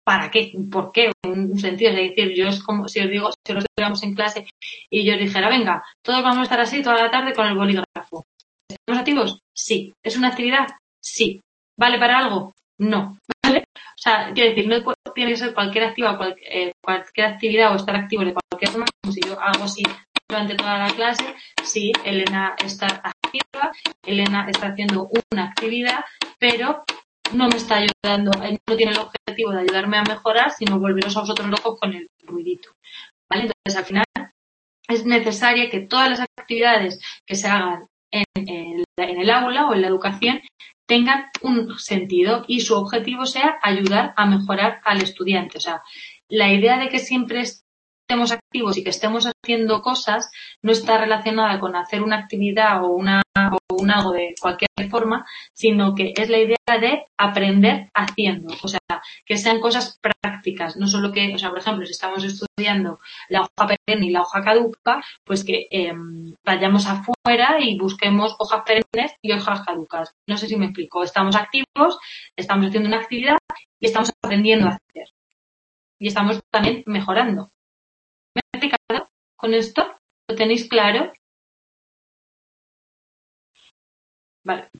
¿para qué? ¿Por qué? Un sentido. Es decir, yo es como si os digo, si los estuviéramos en clase y yo os dijera, venga, todos vamos a estar así toda la tarde con el bolígrafo. ¿Estamos activos? Sí. ¿Es una actividad? Sí. ¿Vale para algo? No. ¿Vale? O sea, quiero decir, no tiene que ser cualquier actividad o estar activo de cualquier forma, como si yo hago así durante toda la clase. Sí, Elena está activa, Elena está haciendo una actividad, pero no me está ayudando, no tiene el objetivo de ayudarme a mejorar, sino volveros a vosotros locos con el ruidito. ¿Vale? Entonces, al final, es necesario que todas las actividades que se hagan en el aula o en la educación tengan un sentido y su objetivo sea ayudar a mejorar al estudiante. O sea, la idea de que siempre estemos activos y que estemos haciendo cosas no está relacionada con hacer una actividad o un algo de cualquier forma, sino que es la idea de aprender haciendo. O sea, que sean cosas prácticas, no solo que, o sea, por ejemplo, si estamos estudiando la hoja perenne y la hoja caduca, pues que vayamos afuera y busquemos hojas perennes y hojas caducas. No sé si me explico. Estamos activos, estamos haciendo una actividad y estamos aprendiendo a hacer. Y estamos también mejorando. ¿Me he explicado con esto? ¿Lo tenéis claro? Vale.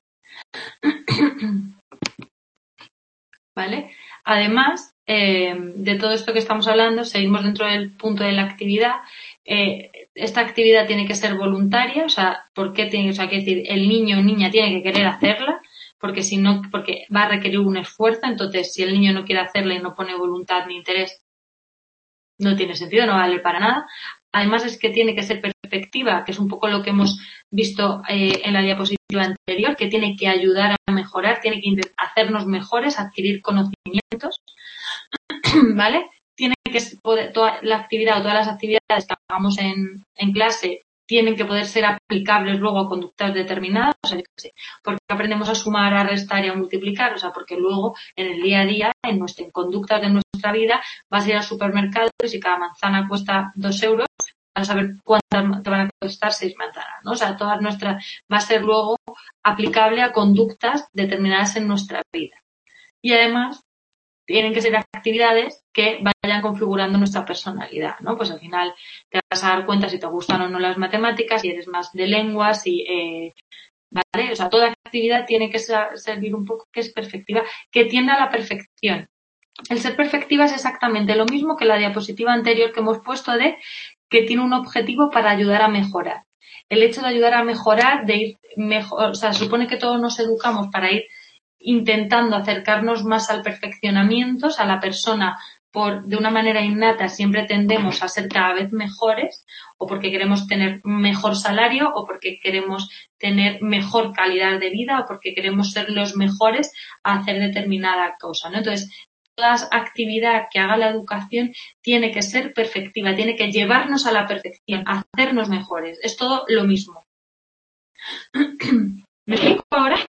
¿Vale? Además, de todo esto que estamos hablando, seguimos dentro del punto de la actividad. Esta actividad tiene que ser voluntaria, o sea, ¿por qué tiene, o sea, que decir, el niño o niña tiene que querer hacerla? Porque si no, porque va a requerir un esfuerzo, entonces si el niño no quiere hacerla y no pone voluntad ni interés, no tiene sentido, no vale para nada. Además es que tiene que ser perfectiva, que es un poco lo que hemos visto en la diapositiva anterior, que tiene que ayudar a mejorar, tiene que hacernos mejores, adquirir conocimientos, ¿vale? Tiene que poder, toda la actividad o todas las actividades que hagamos en clase tienen que poder ser aplicables luego a conductas determinadas, o sea, yo qué sé, porque aprendemos a sumar, a restar y a multiplicar, o sea, porque luego en el día a día, en conductas de nuestra vida, vas a ir al supermercado y si cada manzana cuesta 2 euros, vas a saber cuántas te van a costar 6 manzanas, ¿no? O sea, toda nuestra va a ser luego aplicable a conductas determinadas en nuestra vida. Y además, tienen que ser actividades que vayan configurando nuestra personalidad, ¿no? Pues al final te vas a dar cuenta si te gustan o no las matemáticas, si eres más de lenguas, ¿vale? O sea, toda actividad tiene que servir un poco que es perfectiva, que tienda a la perfección. El ser perfectiva es exactamente lo mismo que la diapositiva anterior que hemos puesto de que tiene un objetivo para ayudar a mejorar. El hecho de ayudar a mejorar, de ir mejor, o sea, supone que todos nos educamos para ir intentando acercarnos más al perfeccionamiento, o sea, la persona de una manera innata siempre tendemos a ser cada vez mejores, o porque queremos tener mejor salario, o porque queremos tener mejor calidad de vida, o porque queremos ser los mejores a hacer determinada cosa, ¿no? Entonces, toda actividad que haga la educación tiene que ser perfectiva, tiene que llevarnos a la perfección, a hacernos mejores. Es todo lo mismo. ¿Me explico ahora?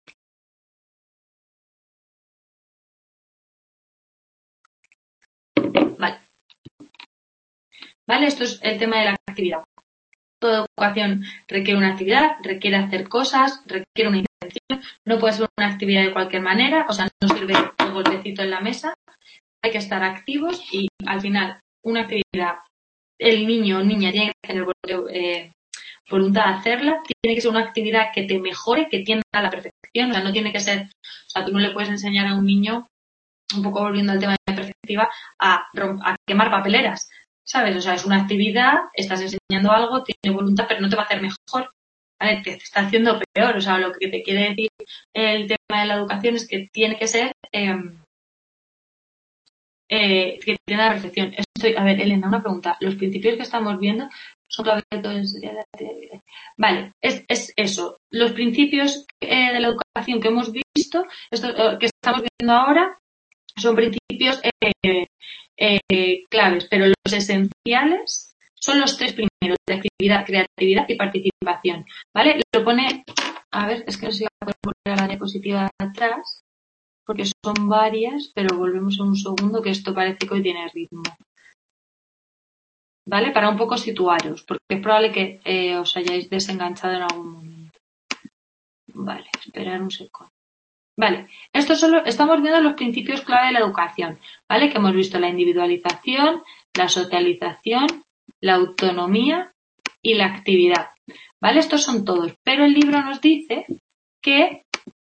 Vale, esto es el tema de la actividad. Toda educación requiere una actividad, requiere hacer cosas, requiere una intención. No puede ser una actividad de cualquier manera, o sea, no sirve el golpecito en la mesa. Hay que estar activos y al final una actividad, el niño o niña tiene que tener voluntad de hacerla, tiene que ser una actividad que te mejore, que tienda a la perfección, o sea, no tiene que ser, o sea, tú no le puedes enseñar a un niño, un poco volviendo al tema de la perspectiva, a quemar papeleras, ¿sabes? O sea, es una actividad, estás enseñando algo, tiene voluntad, pero no te va a hacer mejor, ¿vale? Te está haciendo peor, o sea, lo que te quiere decir el tema de la educación es que tiene que ser que tiene la perfección. A ver, Elena, una pregunta. Los principios que estamos viendo son clave de todo. Vale, es eso. Los principios de la educación que hemos visto, que estamos viendo ahora, son principios claves, pero los esenciales son los 3 primeros, de actividad, creatividad y participación. ¿Vale? Lo pone, a ver, es que no sé si voy a poner a la diapositiva de atrás, porque son varias, pero volvemos en un segundo, que esto parece que hoy tiene ritmo. ¿Vale? Para un poco situaros, porque es probable que os hayáis desenganchado en algún momento. Vale, esperar un segundo. Vale, esto solo estamos viendo los principios clave de la educación, ¿vale? Que hemos visto la individualización, la socialización, la autonomía y la actividad, ¿vale? Estos son todos, pero el libro nos dice que,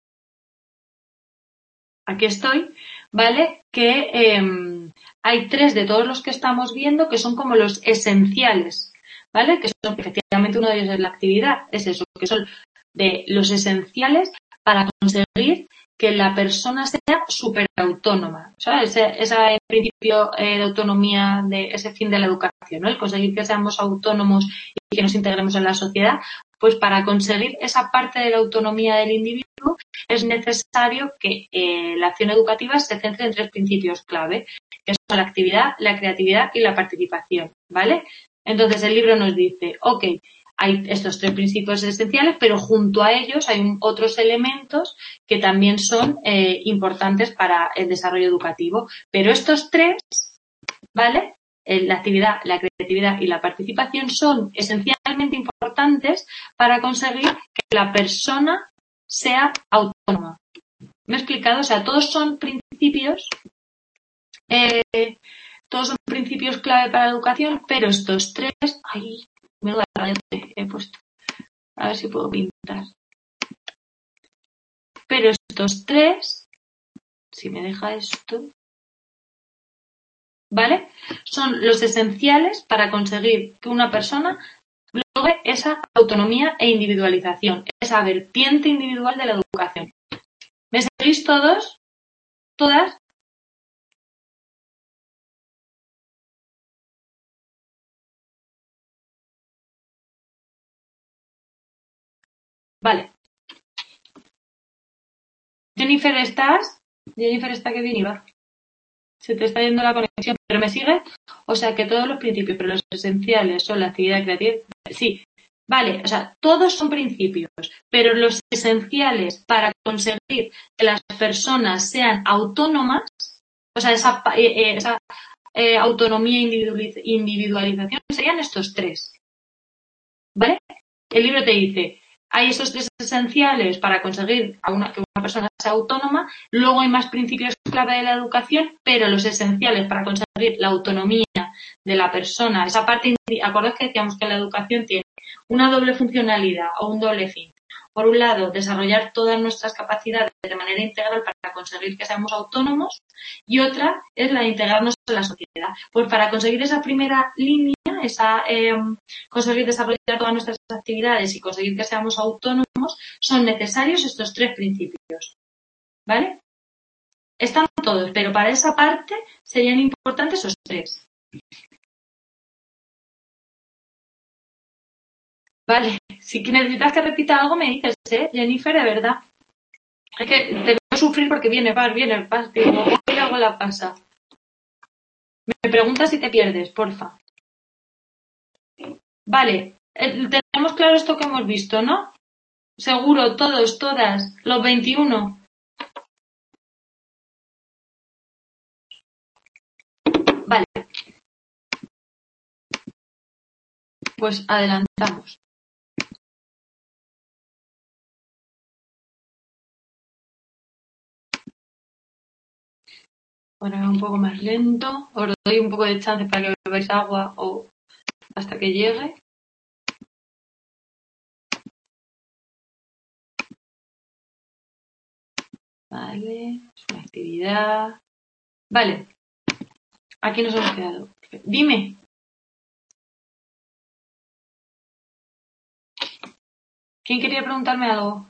aquí estoy, ¿vale? Que hay 3 de todos los que estamos viendo que son como los esenciales, ¿vale? Que son, efectivamente, uno de ellos es la actividad, es eso, que son de los esenciales para conseguir que la persona sea súper autónoma, ¿sabes? Ese principio de autonomía, de ese fin de la educación, ¿no? El conseguir que seamos autónomos y que nos integremos en la sociedad, pues para conseguir esa parte de la autonomía del individuo es necesario que la acción educativa se centre en 3 principios clave, que son la actividad, la creatividad y la participación, ¿vale? Entonces el libro nos dice, ok, hay estos 3 principios esenciales, pero junto a ellos hay otros elementos que también son importantes para el desarrollo educativo. Pero estos 3, ¿vale? La actividad, la creatividad y la participación son esencialmente importantes para conseguir que la persona sea autónoma. ¿Me he explicado? O sea, todos son principios clave para la educación, pero estos 3, ay, me da la he puesto. A ver si puedo pintar. Pero estos 3, si me deja esto, ¿vale? Son los esenciales para conseguir que una persona logre esa autonomía e individualización, esa vertiente individual de la educación. ¿Me seguís todos? ¿Todas? Vale. Jennifer, ¿estás? Jennifer está que bien iba. Se te está yendo la conexión, pero ¿me sigues? O sea, que todos los principios, pero los esenciales son la actividad creativa. Sí, vale, o sea, todos son principios, pero los esenciales para conseguir que las personas sean autónomas, o sea, esa autonomía e individualización serían estos 3, ¿vale? El libro te dice, hay esos 3 esenciales para conseguir que una persona sea autónoma, luego hay más principios clave de la educación, pero los esenciales para conseguir la autonomía de la persona, esa parte, acordad que decíamos que la educación tiene una doble funcionalidad o un doble fin. Por un lado, desarrollar todas nuestras capacidades de manera integral para conseguir que seamos autónomos, y otra es la de integrarnos en la sociedad. Pues para conseguir esa primera línea, conseguir desarrollar todas nuestras actividades y conseguir que seamos autónomos, son necesarios estos 3 principios, ¿vale? Están todos, pero para esa parte serían importantes esos 3. Vale, si necesitas que repita algo me dices, Jennifer, de verdad. Es que te veo sufrir porque viene, vas, digo, hoy hago la pasa. Me preguntas si te pierdes, porfa. Vale, tenemos claro esto que hemos visto, ¿no? Seguro, todos, todas, los 21. Vale. Pues adelantamos. Ahora un poco más lento. Os doy un poco de chance para que bebáis agua o hasta que llegue. Vale, es una actividad. Vale, aquí nos hemos quedado. Dime. ¿Quién quería preguntarme algo?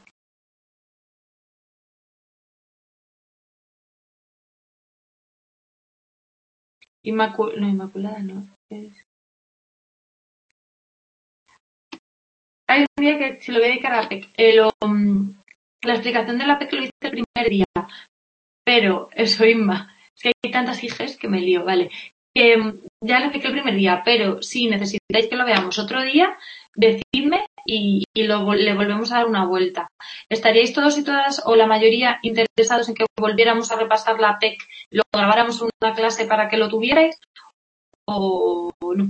Inmaculada no. Hay un día que se lo voy a dedicar a PEC. La explicación de la PEC lo hice el primer día. Pero eso, Inma, es que hay tantas hijas que me lío, vale. Que ya lo expliqué el primer día, pero si necesitáis que lo veamos otro día, decidme y le volvemos a dar una vuelta. ¿Estaríais todos y todas, o la mayoría, interesados en que volviéramos a repasar la PEC, lo grabáramos en una clase para que lo tuvierais? ¿O no?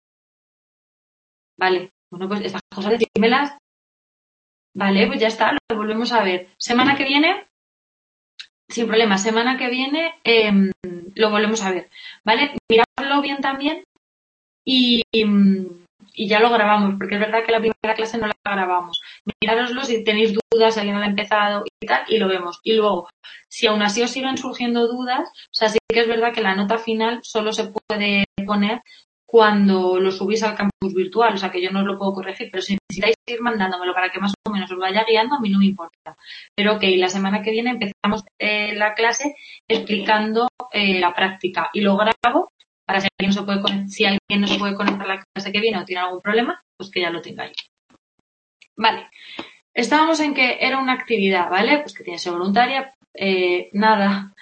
Vale, bueno, pues estas cosas decídmelas. Vale, pues ya está, lo volvemos a ver. ¿Semana que viene? sin problema. Semana que viene lo volvemos a ver, ¿vale? Miradlo bien también y ya lo grabamos, porque es verdad que la primera clase no la grabamos. Mirároslo si tenéis dudas, si alguien no ha empezado y tal, y lo vemos. Y luego, si aún así os siguen surgiendo dudas, o sea, sí que es verdad que la nota final solo se puede poner cuando lo subís al campus virtual, o sea que yo no os lo puedo corregir, pero si necesitáis ir mandándomelo para que más o menos os vaya guiando, a mí no me importa. Pero ok, la semana que viene empezamos la clase explicando la práctica y lo grabo para si alguien no se puede conectar a la clase que viene o tiene algún problema, pues que ya lo tengáis. Vale, estábamos en que era una actividad, ¿vale? Pues que tiene que ser voluntaria, nada.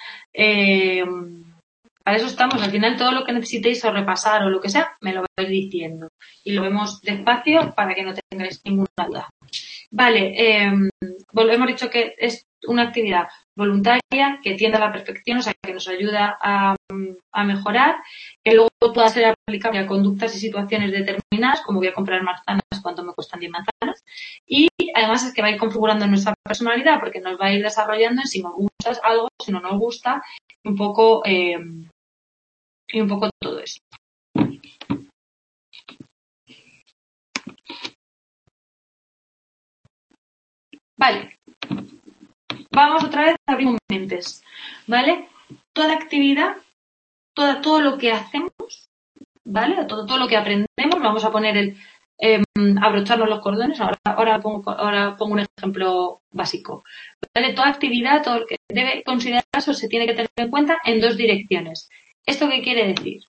Para eso estamos. Al final, todo lo que necesitéis o repasar o lo que sea, me lo vais diciendo. Y lo vemos despacio para que no tengáis ninguna duda. Vale, hemos dicho que es una actividad voluntaria que tiende a la perfección, o sea, que nos ayuda a mejorar, que luego pueda ser aplicable a conductas y situaciones determinadas, como voy a comprar manzanas cuando me cuestan 10 manzanas, y además es que va a ir configurando nuestra personalidad, porque nos va a ir desarrollando en si nos gusta algo, si no nos gusta, un poco todo eso. Vale, vamos otra vez a abrir mentes, ¿vale? Toda actividad, todo lo que hacemos, ¿vale? Todo lo que aprendemos, vamos a poner el abrocharnos los cordones, ahora pongo un ejemplo básico, ¿vale? Toda actividad, todo lo que debe considerarse o se tiene que tener en cuenta en dos direcciones. ¿Esto qué quiere decir?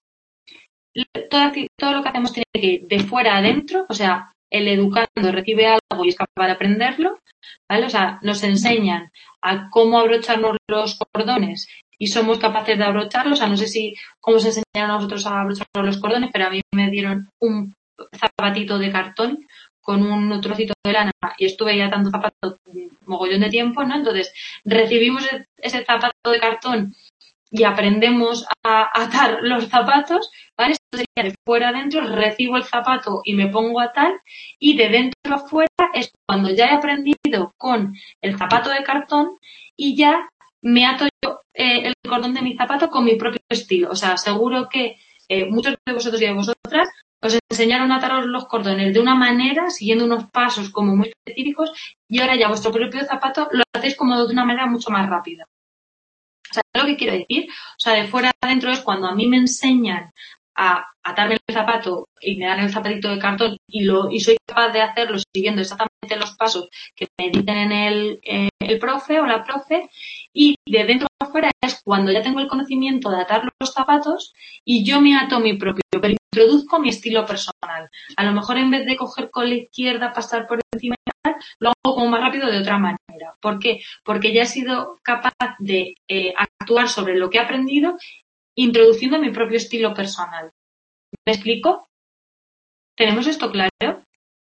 Todo lo que hacemos tiene que ir de fuera a adentro, o sea, el educando recibe algo y es capaz de aprenderlo, ¿vale? O sea, nos enseñan a cómo abrocharnos los cordones y somos capaces de abrocharlos. O sea, no sé si cómo se enseñaron a nosotros a abrocharnos los cordones, pero a mí me dieron un zapatito de cartón con un trocito de lana y estuve ya dando zapato mogollón de tiempo, ¿no? Entonces, recibimos ese zapato de cartón y aprendemos a atar los zapatos, ¿vale? Esto sería de fuera adentro, recibo el zapato y me pongo a tal, y de dentro a fuera es cuando ya he aprendido con el zapato de cartón y ya me ato yo el cordón de mi zapato con mi propio estilo. O sea, seguro que muchos de vosotros y de vosotras os enseñaron a ataros los cordones de una manera, siguiendo unos pasos como muy específicos, y ahora ya vuestro propio zapato lo hacéis como de una manera mucho más rápida. O sea, lo que quiero decir, o sea, de fuera adentro es cuando a mí me enseñan a atarme el zapato y me dan el zapatito de cartón y soy capaz de hacerlo siguiendo exactamente los pasos que me dicen en el profe o la profe, y de dentro a afuera es cuando ya tengo el conocimiento de atar los zapatos y yo me ato mi propio, pero introduzco mi estilo personal. A lo mejor en vez de coger con la izquierda, pasar por encima, lo hago como más rápido de otra manera. ¿Por qué? Porque ya he sido capaz de actuar sobre lo que he aprendido introduciendo mi propio estilo personal. ¿Me explico? ¿Tenemos esto claro?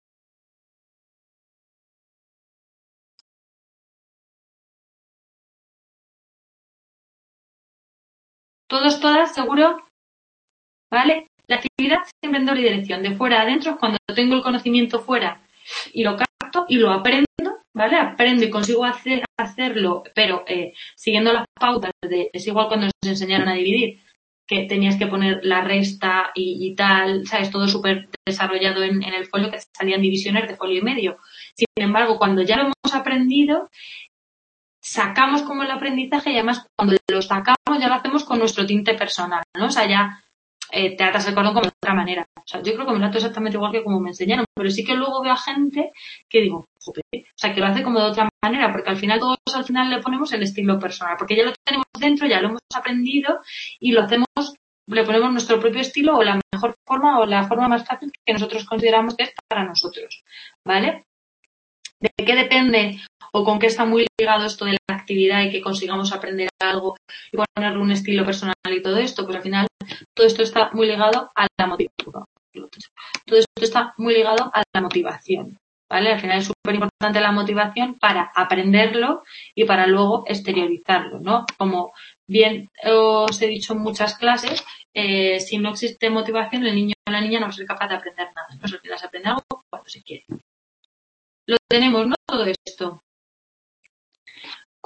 Todas, seguro, ¿vale? La actividad siempre en doble dirección, de fuera a adentro, es cuando tengo el conocimiento fuera y lo capto y lo aprendo, ¿vale? Aprendo y consigo hacerlo, pero siguiendo las pautas es igual cuando nos enseñaron a dividir, que tenías que poner la resta y tal, ¿sabes? Todo súper desarrollado en el folio, que salían divisiones de folio y medio. Sin embargo, cuando ya lo hemos aprendido, sacamos como el aprendizaje y además cuando lo sacamos ya lo hacemos con nuestro tinte personal, ¿no? O sea, ya te atas el cordón como de otra manera. O sea, yo creo que me lo ato exactamente igual que como me enseñaron, pero sí que luego veo a gente que digo, joder, o sea, que lo hace como de otra manera, porque al final todos al final le ponemos el estilo personal, porque ya lo tenemos dentro, ya lo hemos aprendido y lo hacemos, le ponemos nuestro propio estilo o la mejor forma o la forma más fácil que nosotros consideramos que es para nosotros, ¿vale? ¿De qué depende o con qué está muy ligado esto de la actividad y que consigamos aprender algo y ponerle un estilo personal y todo esto? Pues al final todo esto está muy ligado a la motivación. Todo esto está muy ligado a la motivación, ¿vale? Al final es súper importante la motivación para aprenderlo y para luego exteriorizarlo, ¿no? Como bien os he dicho en muchas clases, si no existe motivación, el niño o la niña no va a ser capaz de aprender nada. No se olvida, se aprende algo cuando se quiere. Lo tenemos, ¿no? Todo esto.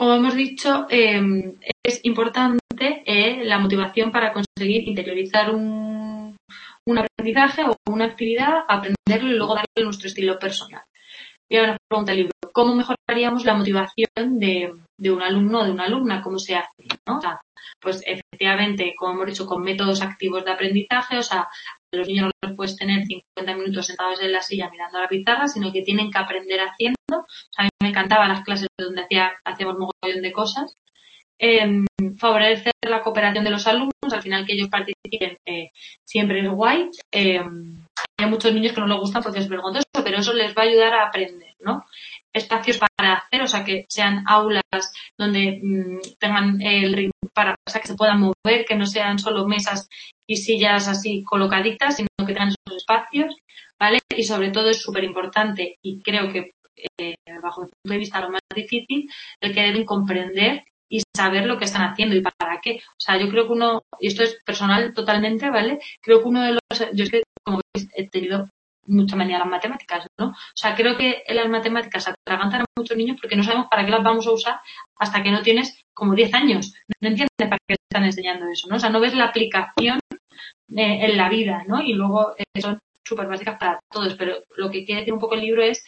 como hemos dicho, es importante la motivación para conseguir interiorizar un aprendizaje o una actividad, aprenderlo y luego darle nuestro estilo personal. Y ahora nos pregunta el libro, ¿cómo mejoraríamos la motivación de un alumno o de una alumna? ¿Cómo se hace? ¿No? O sea, pues efectivamente, como hemos dicho, con métodos activos de aprendizaje, o sea, los niños no los puedes tener 50 minutos sentados en la silla mirando a la pizarra, sino que tienen que aprender haciendo. O sea, a mí me encantaban las clases donde hacíamos mogollón de cosas. Favorecer la cooperación de los alumnos, al final que ellos participen siempre es guay. Hay muchos niños que no les gustan porque es vergonzoso, pero eso les va a ayudar a aprender, ¿no? Espacios para hacer, o sea, que sean aulas donde tengan el ritmo para, o sea, que se puedan mover, que no sean solo mesas y sillas así colocaditas, sino que tengan esos espacios, ¿vale? Y sobre todo es súper importante, y creo que bajo mi punto de vista lo más difícil, el que deben comprender y saber lo que están haciendo y para qué. O sea, yo creo que uno, y esto es personal totalmente, ¿vale? Creo que uno de los, yo es que, como veis, he tenido mucha manía a las matemáticas, ¿no? O sea, creo que en las matemáticas atragantan a muchos niños porque no sabemos para qué las vamos a usar hasta que no tienes como 10 años. No entiendes para qué te están enseñando eso, ¿no? O sea, no ves la aplicación en la vida, ¿no? Y luego son súper básicas para todos, pero lo que quiere decir un poco el libro es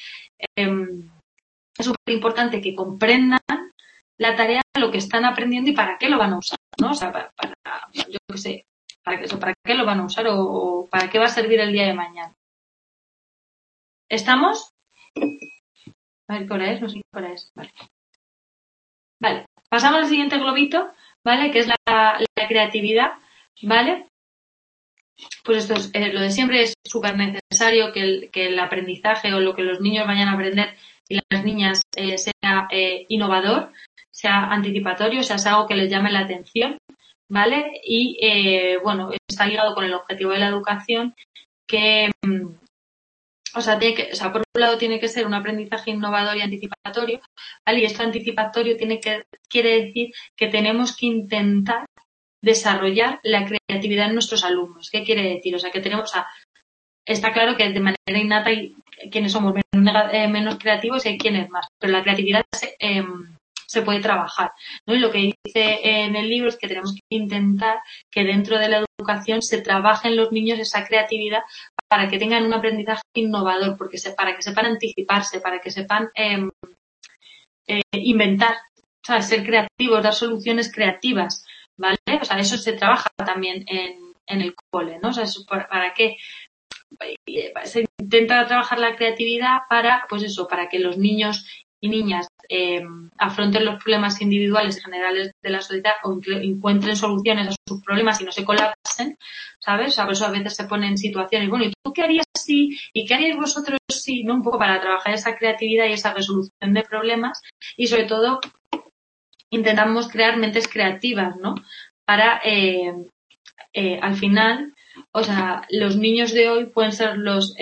súper importante que comprendan la tarea, lo que están aprendiendo y para qué lo van a usar, ¿no? O sea, para yo qué sé, para qué lo van a usar o para qué va a servir el día de mañana. ¿Estamos? A ver qué hora es, no sé qué hora es. Vale. Pasamos al siguiente globito, ¿vale? Que es la creatividad, ¿vale? Pues esto es lo de siempre, es súper necesario que el aprendizaje o lo que los niños vayan a aprender y las niñas sea innovador, sea anticipatorio, sea algo que les llame la atención, ¿vale? Y, bueno, está ligado con el objetivo de la educación que, o sea, por un lado tiene que ser un aprendizaje innovador y anticipatorio, ¿vale? Y esto anticipatorio quiere decir que tenemos que intentar desarrollar la creatividad en nuestros alumnos. ¿Qué quiere decir? O sea, que tenemos, o sea, está claro que de manera innata hay quienes somos menos creativos y hay quienes más, pero la creatividad se puede trabajar, ¿no? Y lo que dice en el libro es que tenemos que intentar que dentro de la educación se trabaje en los niños esa creatividad para que tengan un aprendizaje innovador, para que sepan anticiparse, para que sepan inventar, o sea, ser creativos, dar soluciones creativas, ¿vale? O sea, eso se trabaja también en el cole, ¿no? O sea, eso para que se intenta trabajar la creatividad para, pues eso, para que los niños y niñas afronten los problemas individuales y generales de la sociedad o encuentren soluciones a sus problemas y no se colapsen, ¿sabes? O sea, por eso a veces se ponen situaciones, bueno, ¿y tú qué harías si? ¿Y qué haríais vosotros si? ¿No? Un poco para trabajar esa creatividad y esa resolución de problemas y sobre todo intentamos crear mentes creativas, ¿no? Para al final, o sea, los niños de hoy pueden ser los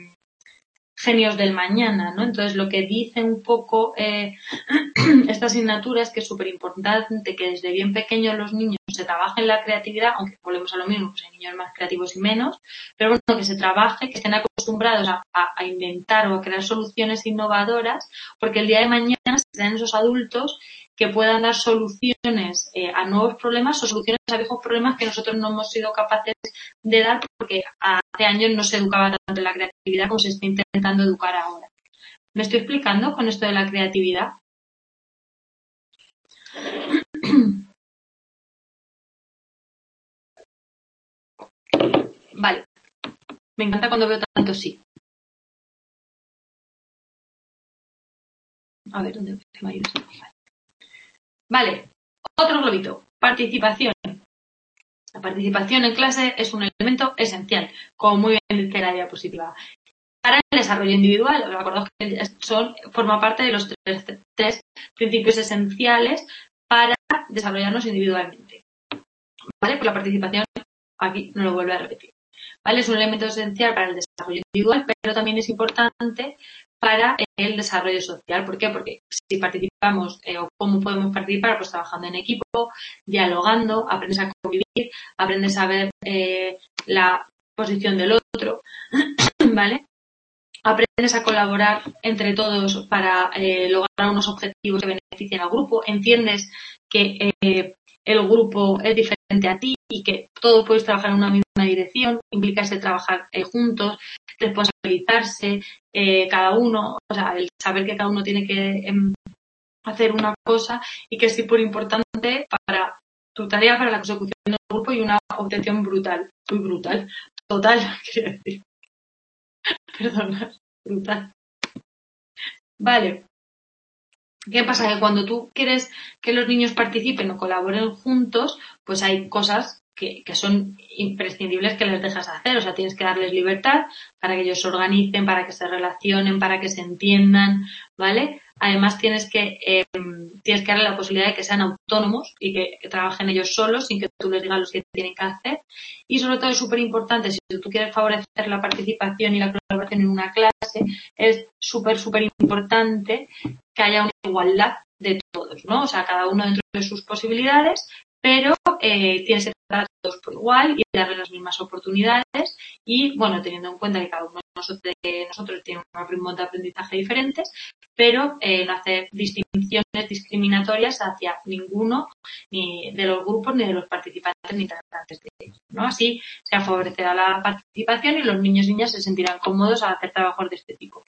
genios del mañana, ¿no? Entonces, lo que dice un poco esta asignatura es que es súper importante que desde bien pequeños los niños se trabajen la creatividad, aunque volvemos a lo mismo, pues hay niños más creativos y menos, pero bueno, que se trabaje, que estén acostumbrados a inventar o a crear soluciones innovadoras, porque el día de mañana serán esos adultos que puedan dar soluciones a nuevos problemas o soluciones a viejos problemas que nosotros no hemos sido capaces de dar porque hace años no se educaba tanto en la creatividad como se está intentando educar ahora. ¿Me estoy explicando con esto de la creatividad? Vale. Me encanta cuando veo tanto sí. A ver, ¿dónde se me ha ido? Vale. Otro globito. Participación. La participación en clase es un elemento esencial, como muy bien dice la diapositiva. Para el desarrollo individual, os acordaos que forma parte de los tres principios esenciales para desarrollarnos individualmente. ¿Vale? Pues la participación, aquí no lo vuelvo a repetir. ¿Vale? Es un elemento esencial para el desarrollo individual, pero también es importante para el desarrollo social. ¿Por qué? Porque si participamos o cómo podemos participar, pues trabajando en equipo, dialogando, aprendes a convivir, aprendes a ver la posición del otro, ¿vale? aprendes a colaborar entre todos para lograr unos objetivos que beneficien al grupo, entiendes que el grupo es diferente a ti y que todos podéis trabajar en una misma dirección, implica ese trabajar juntos, responsabilizarse cada uno, o sea, el saber que cada uno tiene que hacer una cosa y que es súper importante para tu tarea, para la consecución del grupo y una obtención brutal, muy brutal, total, quiero decir. Perdona, brutal. Vale. ¿Qué pasa? Que cuando tú quieres que los niños participen o colaboren juntos, pues hay cosas que son imprescindibles que les dejas hacer. O sea, tienes que darles libertad para que ellos se organicen, para que se relacionen, para que se entiendan, ¿vale? Además, tienes que darle la posibilidad de que sean autónomos y que trabajen ellos solos sin que tú les digas lo que tienen que hacer. Y sobre todo es súper importante, si tú quieres favorecer la participación y la colaboración en una clase, es súper importante que haya una igualdad de todos, ¿no? O sea, cada uno dentro de sus posibilidades, pero tienes que tratar a todos por igual y darles las mismas oportunidades y, bueno, teniendo en cuenta que cada uno de nosotros tiene unos ritmos de aprendizaje diferentes, pero no hacer distinciones discriminatorias hacia ninguno, ni de los grupos, ni de los participantes, ni integrantes de ellos, ¿no? Así se favorecerá la participación y los niños y niñas se sentirán cómodos al hacer trabajos de este tipo.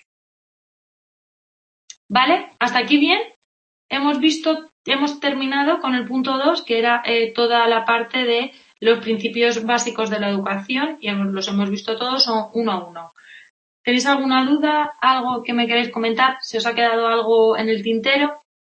¿Vale? ¿Hasta aquí bien? Hemos terminado con el punto 2, que era toda la parte de los principios básicos de la educación y los hemos visto todos, son uno a uno. ¿Tenéis alguna duda? ¿Algo que me queréis comentar? ¿Se os ha quedado algo en el tintero?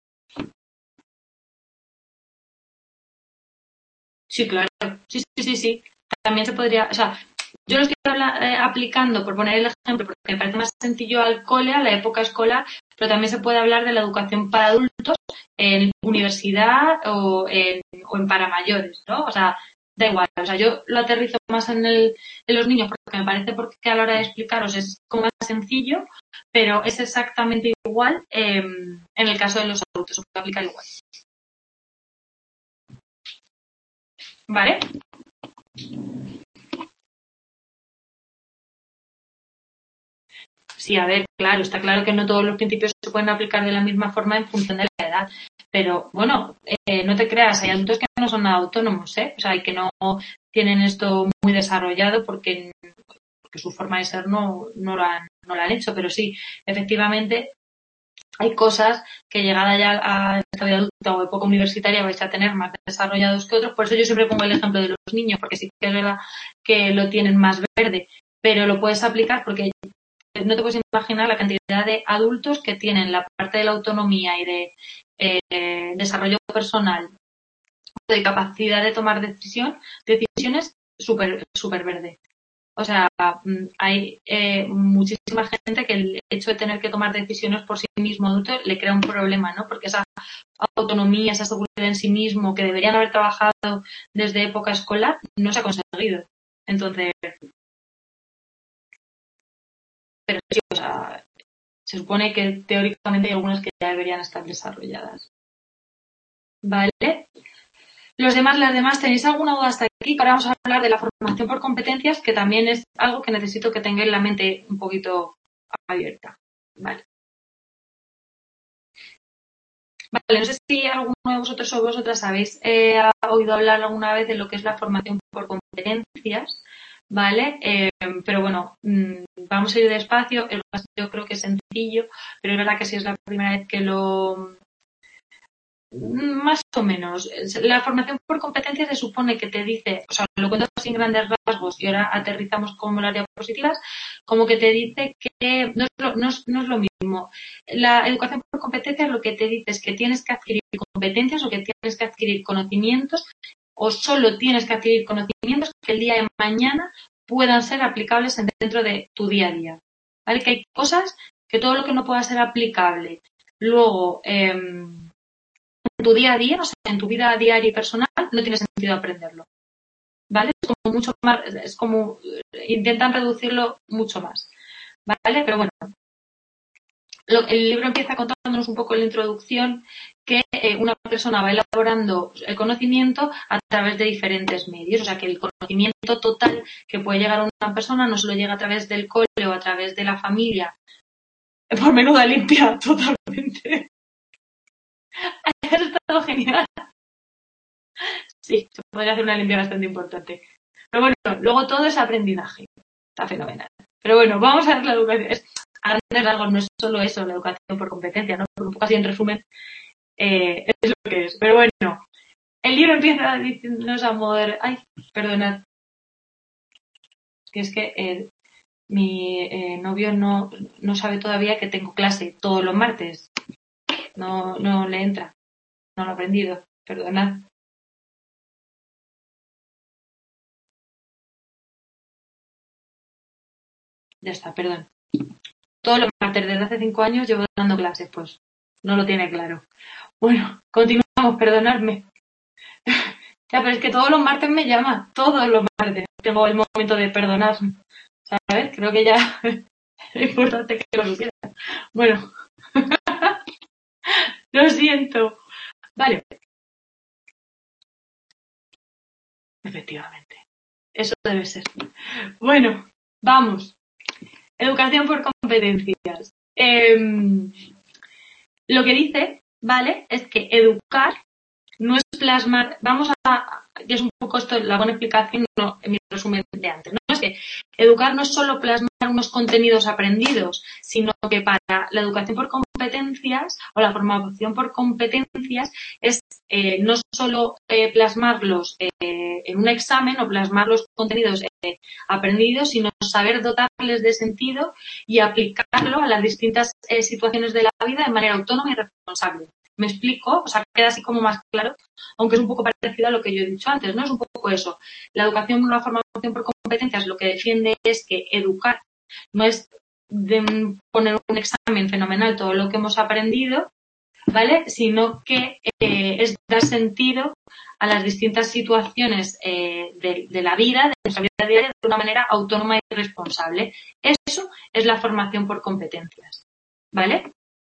Sí, claro. Sí. También se podría, o sea, yo lo estoy aplicando, por poner el ejemplo, porque me parece más sencillo al cole, a la época escolar, pero también se puede hablar de la educación para adultos en universidad o en para mayores, ¿no? O sea, da igual. O sea, yo lo aterrizo más en los niños porque me parece porque a la hora de explicaros es como más sencillo, pero es exactamente igual en el caso de los adultos, se puede aplicar igual. ¿Vale? Sí, a ver, claro, está claro que no todos los principios se pueden aplicar de la misma forma en función de la edad. Pero bueno, no te creas, hay adultos que no son nada autónomos, ¿eh? O sea, y que no tienen esto muy desarrollado porque su forma de ser no lo han hecho. Pero sí, efectivamente, hay cosas que llegada ya a esta vida adulta o época universitaria vais a tener más desarrollados que otros. Por eso yo siempre pongo el ejemplo de los niños, porque sí que es verdad que lo tienen más verde, pero lo puedes aplicar porque no te puedes imaginar la cantidad de adultos que tienen la parte de la autonomía y de desarrollo personal, de capacidad de tomar decisiones súper verde. O sea, hay muchísima gente que el hecho de tener que tomar decisiones por sí mismo adulto le crea un problema, ¿no? Porque esa autonomía, esa seguridad en sí mismo que deberían haber trabajado desde época escolar no se ha conseguido. Entonces, pero sí, o sea, se supone que teóricamente hay algunas que ya deberían estar desarrolladas. ¿Vale? Las demás, ¿tenéis alguna duda hasta aquí? Ahora vamos a hablar de la formación por competencias, que también es algo que necesito que tengáis la mente un poquito abierta. Vale. Vale, no sé si alguno de vosotros o vosotras habéis oído hablar alguna vez de lo que es la formación por competencias, ¿vale? Pero bueno, vamos a ir despacio. Yo creo que es sencillo, pero es verdad que si es la primera vez que más o menos. La formación por competencias se supone que te dice, o sea, lo cuento sin grandes rasgos y ahora aterrizamos como las diapositivas, como que te dice que no es lo mismo. La educación por competencias lo que te dice es que tienes que adquirir competencias o que tienes que adquirir conocimientos o solo tienes que adquirir conocimientos que el día de mañana puedan ser aplicables dentro de tu día a día. ¿Vale? Que hay cosas que todo lo que no pueda ser aplicable luego en tu día a día, o sea, en tu vida diaria y personal, no tiene sentido aprenderlo. ¿Vale? Es como mucho más, es como intentan reducirlo mucho más. ¿Vale? Pero bueno, el libro empieza contándonos un poco la introducción que una persona va elaborando el conocimiento a través de diferentes medios. O sea, que el conocimiento total que puede llegar a una persona no solo llega a través del cole o a través de la familia. Por menuda limpia, totalmente. Ha estado genial. Sí, se podría hacer una limpia bastante importante. Pero bueno, luego todo es aprendizaje. Está fenomenal. Pero bueno, vamos a ver la educación. A grandes rasgos no es solo eso, la educación por competencia, ¿no? Pero un poco así en resumen, es lo que es. Pero bueno, el libro empieza diciéndonos a mover... Ay, perdonad. Que es que mi novio no sabe todavía que tengo clase todos los martes. No le entra. No lo ha aprendido. Perdonad. Ya está, perdón. Todos los martes desde hace 5 años llevo dando clases, pues no lo tiene claro. Bueno, continuamos, perdonadme. Ya, pero es que todos los martes me llama, todos los martes. Tengo el momento de perdonar, ¿sabes? Creo que ya es importante que lo supiera. Bueno, lo siento. Vale. Efectivamente. Eso debe ser. Bueno, vamos. Educación por competencias. Lo que dice, ¿vale? Es que educar no es plasmar, que es un poco esto, la buena explicación, no, en mi resumen de antes, ¿no? Es que educar no es solo plasmar unos contenidos aprendidos, sino que para la educación por competencias o la formación por competencias es no solo plasmarlos en un examen o plasmar los contenidos aprendidos, sino saber dotarles de sentido y aplicarlo a las distintas situaciones de la vida de manera autónoma y responsable. ¿Me explico? O sea, queda así como más claro, aunque es un poco parecido a lo que yo he dicho antes, ¿no? Es un poco eso. La educación, la formación por competencias, lo que defiende es que educar no es poner un examen fenomenal todo lo que hemos aprendido, ¿vale? Sino que es dar sentido a las distintas situaciones de la vida, de nuestra vida diaria, de una manera autónoma y responsable. Eso es la formación por competencias, ¿vale?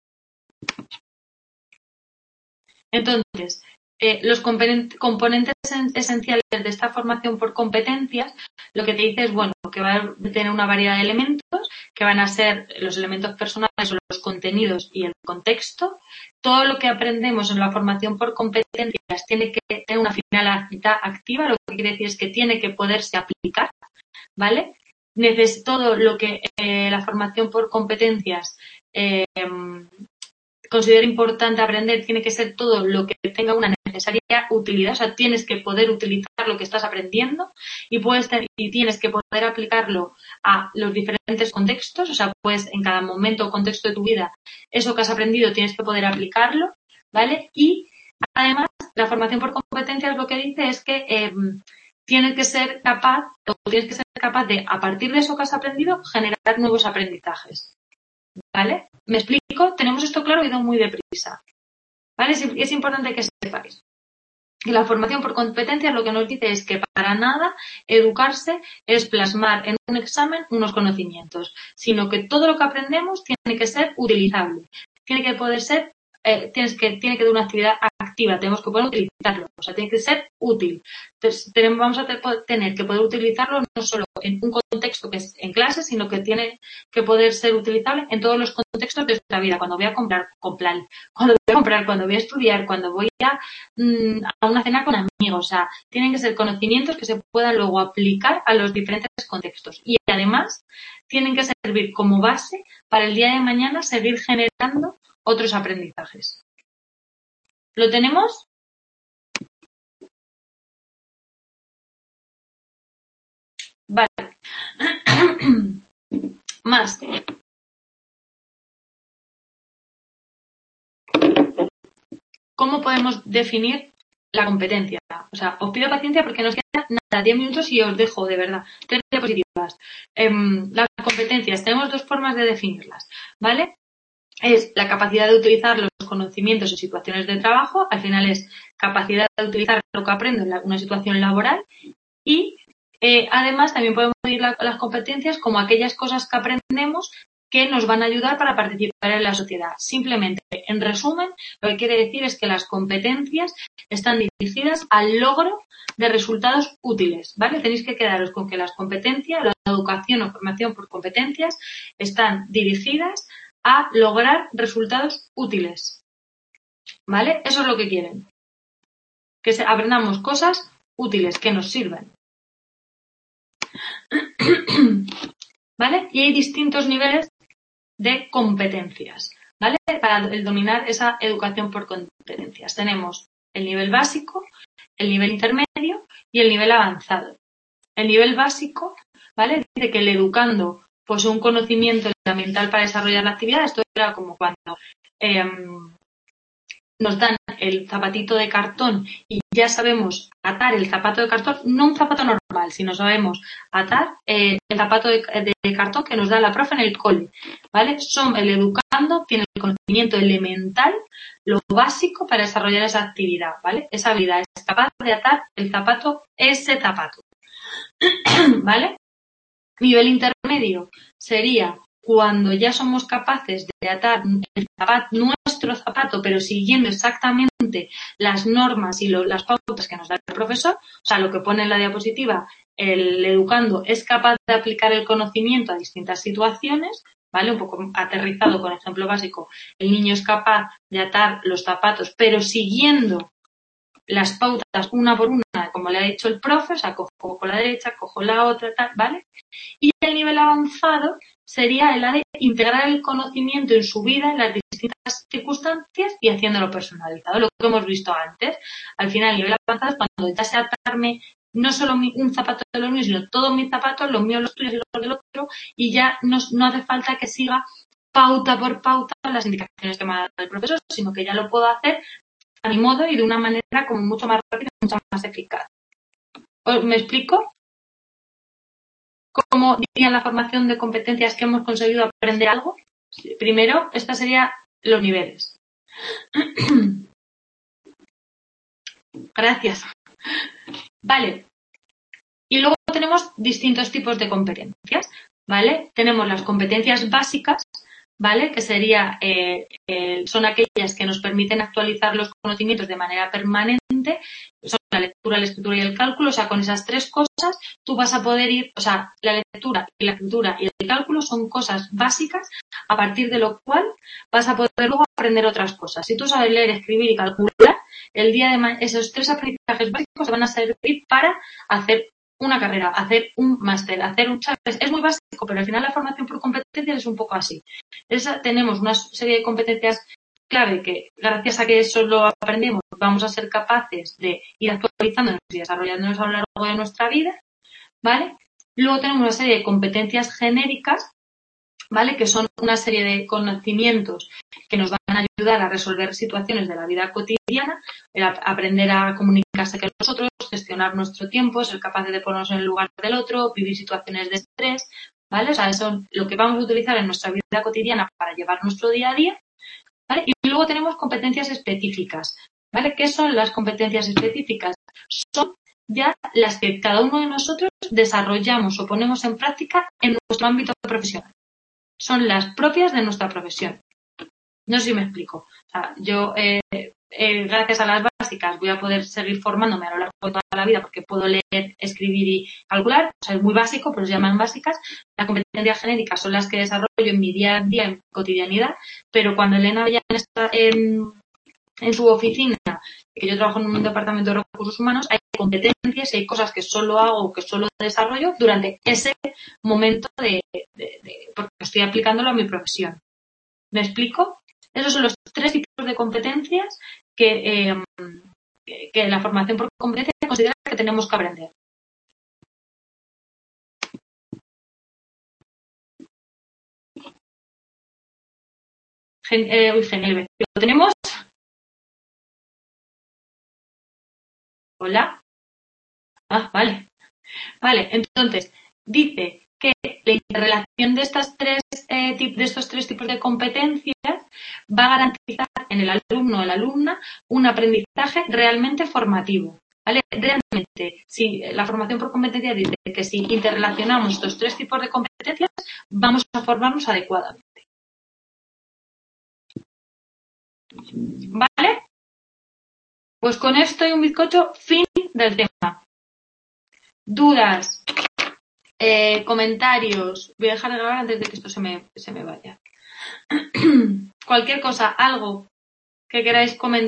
Entonces, los componentes esenciales de esta formación por competencias, lo que te dice es, bueno, que va a tener una variedad de elementos, que van a ser los elementos personales o los contenidos y el contexto. Todo lo que aprendemos en la formación por competencias tiene que tener una finalidad activa, lo que quiere decir es que tiene que poderse aplicar, ¿vale? Todo lo que la formación por competencias considero importante aprender tiene que ser todo lo que tenga una necesaria utilidad, o sea, tienes que poder utilizar lo que estás aprendiendo y tienes que poder aplicarlo a los diferentes contextos, o sea, pues en cada momento o contexto de tu vida, eso que has aprendido tienes que poder aplicarlo, ¿vale? Y además, la formación por competencias lo que dice es que tienes que ser capaz de, a partir de eso que has aprendido, generar nuevos aprendizajes. ¿Vale? ¿Me explico? Tenemos esto claro y ido muy deprisa. ¿Vale? Es importante que sepáis que la formación por competencias lo que nos dice es que para nada educarse es plasmar en un examen unos conocimientos, sino que todo lo que aprendemos tiene que ser utilizable, tiene que poder ser tiene que dar una actividad activa, tenemos que poder utilizarlo, o sea, tiene que ser útil. Entonces, vamos a tener que poder utilizarlo no solo en un contexto que es en clase, sino que tiene que poder ser utilizable en todos los contextos de nuestra vida. Cuando voy a comprar, cuando voy a estudiar, cuando voy a una cena con amigos, o sea, tienen que ser conocimientos que se puedan luego aplicar a los diferentes contextos. Y además, tienen que servir como base para el día de mañana seguir generando otros aprendizajes. ¿Lo tenemos? Vale. Más. ¿Cómo podemos definir la competencia? O sea, os pido paciencia porque nos quedan nada, 10 minutos y os dejo, de verdad, 3 diapositivas. Las competencias, tenemos 2 formas de definirlas, ¿vale? Es la capacidad de utilizar los conocimientos en situaciones de trabajo, al final es capacidad de utilizar lo que aprendo en una situación laboral y además también podemos medir las competencias como aquellas cosas que aprendemos que nos van a ayudar para participar en la sociedad. Simplemente, en resumen, lo que quiere decir es que las competencias están dirigidas al logro de resultados útiles, ¿vale? Tenéis que quedaros con que las competencias, la educación o formación por competencias, están dirigidas a lograr resultados útiles, ¿vale? Eso es lo que quieren. Que aprendamos cosas útiles, que nos sirvan. ¿Vale? Y hay distintos niveles de competencias, ¿vale? Para dominar esa educación por competencias. Tenemos el nivel básico, el nivel intermedio y el nivel avanzado. El nivel básico, ¿vale? Dice que el educando posee un conocimiento fundamental para desarrollar la actividad. Esto era como cuando nos dan el zapatito de cartón y ya sabemos atar el zapato de cartón, no un zapato normal, sino sabemos atar el zapato de cartón que nos da la profe en el cole, ¿vale? El educando tiene el conocimiento elemental, lo básico para desarrollar esa actividad, ¿vale? Esa habilidad es capaz de atar el zapato, ese zapato, ¿vale? Nivel intermedio sería cuando ya somos capaces de atar nuestro zapato, pero siguiendo exactamente las normas y las pautas que nos da el profesor, o sea, lo que pone en la diapositiva, el educando es capaz de aplicar el conocimiento a distintas situaciones, ¿vale? Un poco aterrizado con ejemplo básico. El niño es capaz de atar los zapatos, pero siguiendo las pautas una por una, como le ha dicho el profe, o sea, cojo la derecha, cojo la otra, tal, ¿vale? Y el nivel avanzado sería el de integrar el conocimiento en su vida, en las distintas circunstancias y haciéndolo personalizado, lo que hemos visto antes. Al final, el nivel avanzado es cuando ya sé atarme no solo un zapato de los míos, sino todos mis zapatos, los míos, los tuyos y los del otro, y ya no hace falta que siga pauta por pauta las indicaciones que me ha dado el profesor, sino que ya lo puedo hacer a mi modo y de una manera como mucho más rápida y mucho más eficaz. ¿Me explico? ¿Cómo diría la formación de competencias que hemos conseguido aprender algo? Primero, esta sería los niveles. Gracias. Vale. Y luego tenemos distintos tipos de competencias, ¿vale? Tenemos las competencias básicas, ¿vale? Que sería, son aquellas que nos permiten actualizar los conocimientos de manera permanente, son la lectura, la escritura y el cálculo, o sea, con esas tres cosas tú vas a poder ir, o sea, la lectura y la escritura y el cálculo son cosas básicas a partir de lo cual vas a poder luego aprender otras cosas. Si tú sabes leer, escribir y calcular, el día de esos tres aprendizajes básicos te van a servir para hacer una carrera, hacer un máster, hacer un... Es muy básico, pero al final la formación por competencias es un poco así. Tenemos una serie de competencias clave que, gracias a que eso lo aprendemos, vamos a ser capaces de ir actualizándonos y desarrollándonos a lo largo de nuestra vida, ¿vale? Luego tenemos una serie de competencias genéricas, ¿vale? Que son una serie de conocimientos que nos van a ayudar a resolver situaciones de la vida cotidiana, aprender a comunicarse con los otros, gestionar nuestro tiempo, ser capaces de ponernos en el lugar del otro, vivir situaciones de estrés, ¿vale? O sea, eso es lo que vamos a utilizar en nuestra vida cotidiana para llevar nuestro día a día, ¿vale? Y luego tenemos competencias específicas, ¿vale? ¿Qué son las competencias específicas? Son ya las que cada uno de nosotros desarrollamos o ponemos en práctica en nuestro ámbito profesional. Son las propias de nuestra profesión. No sé si me explico. O sea, yo, gracias a las básicas, voy a poder seguir formándome a lo largo de toda la vida porque puedo leer, escribir y calcular. O sea, es muy básico, pero se llaman básicas. Las competencias genéricas son las que desarrollo en mi día a día, en mi cotidianidad. Pero cuando Elena ya está en su oficina, que yo trabajo en un departamento de recursos humanos, hay competencias y hay cosas que solo hago, que solo desarrollo durante ese momento porque estoy aplicándolo a mi profesión. ¿Me explico? Esos son los tres tipos de competencias que la formación por competencia considera que tenemos que aprender. Genial. ¿Lo tenemos? ¿Hola? Ah, vale. Vale, entonces, dice que la interrelación de estos tres tipos de competencias va a garantizar en el alumno o la alumna un aprendizaje realmente formativo, ¿vale? Realmente, si la formación por competencia dice que si interrelacionamos estos 3 tipos de competencias, vamos a formarnos adecuadamente. ¿Vale? Pues con esto y un bizcocho, fin del tema. Dudas, comentarios. Voy a dejar de grabar antes de que esto se me vaya. Cualquier cosa, algo que queráis comentar.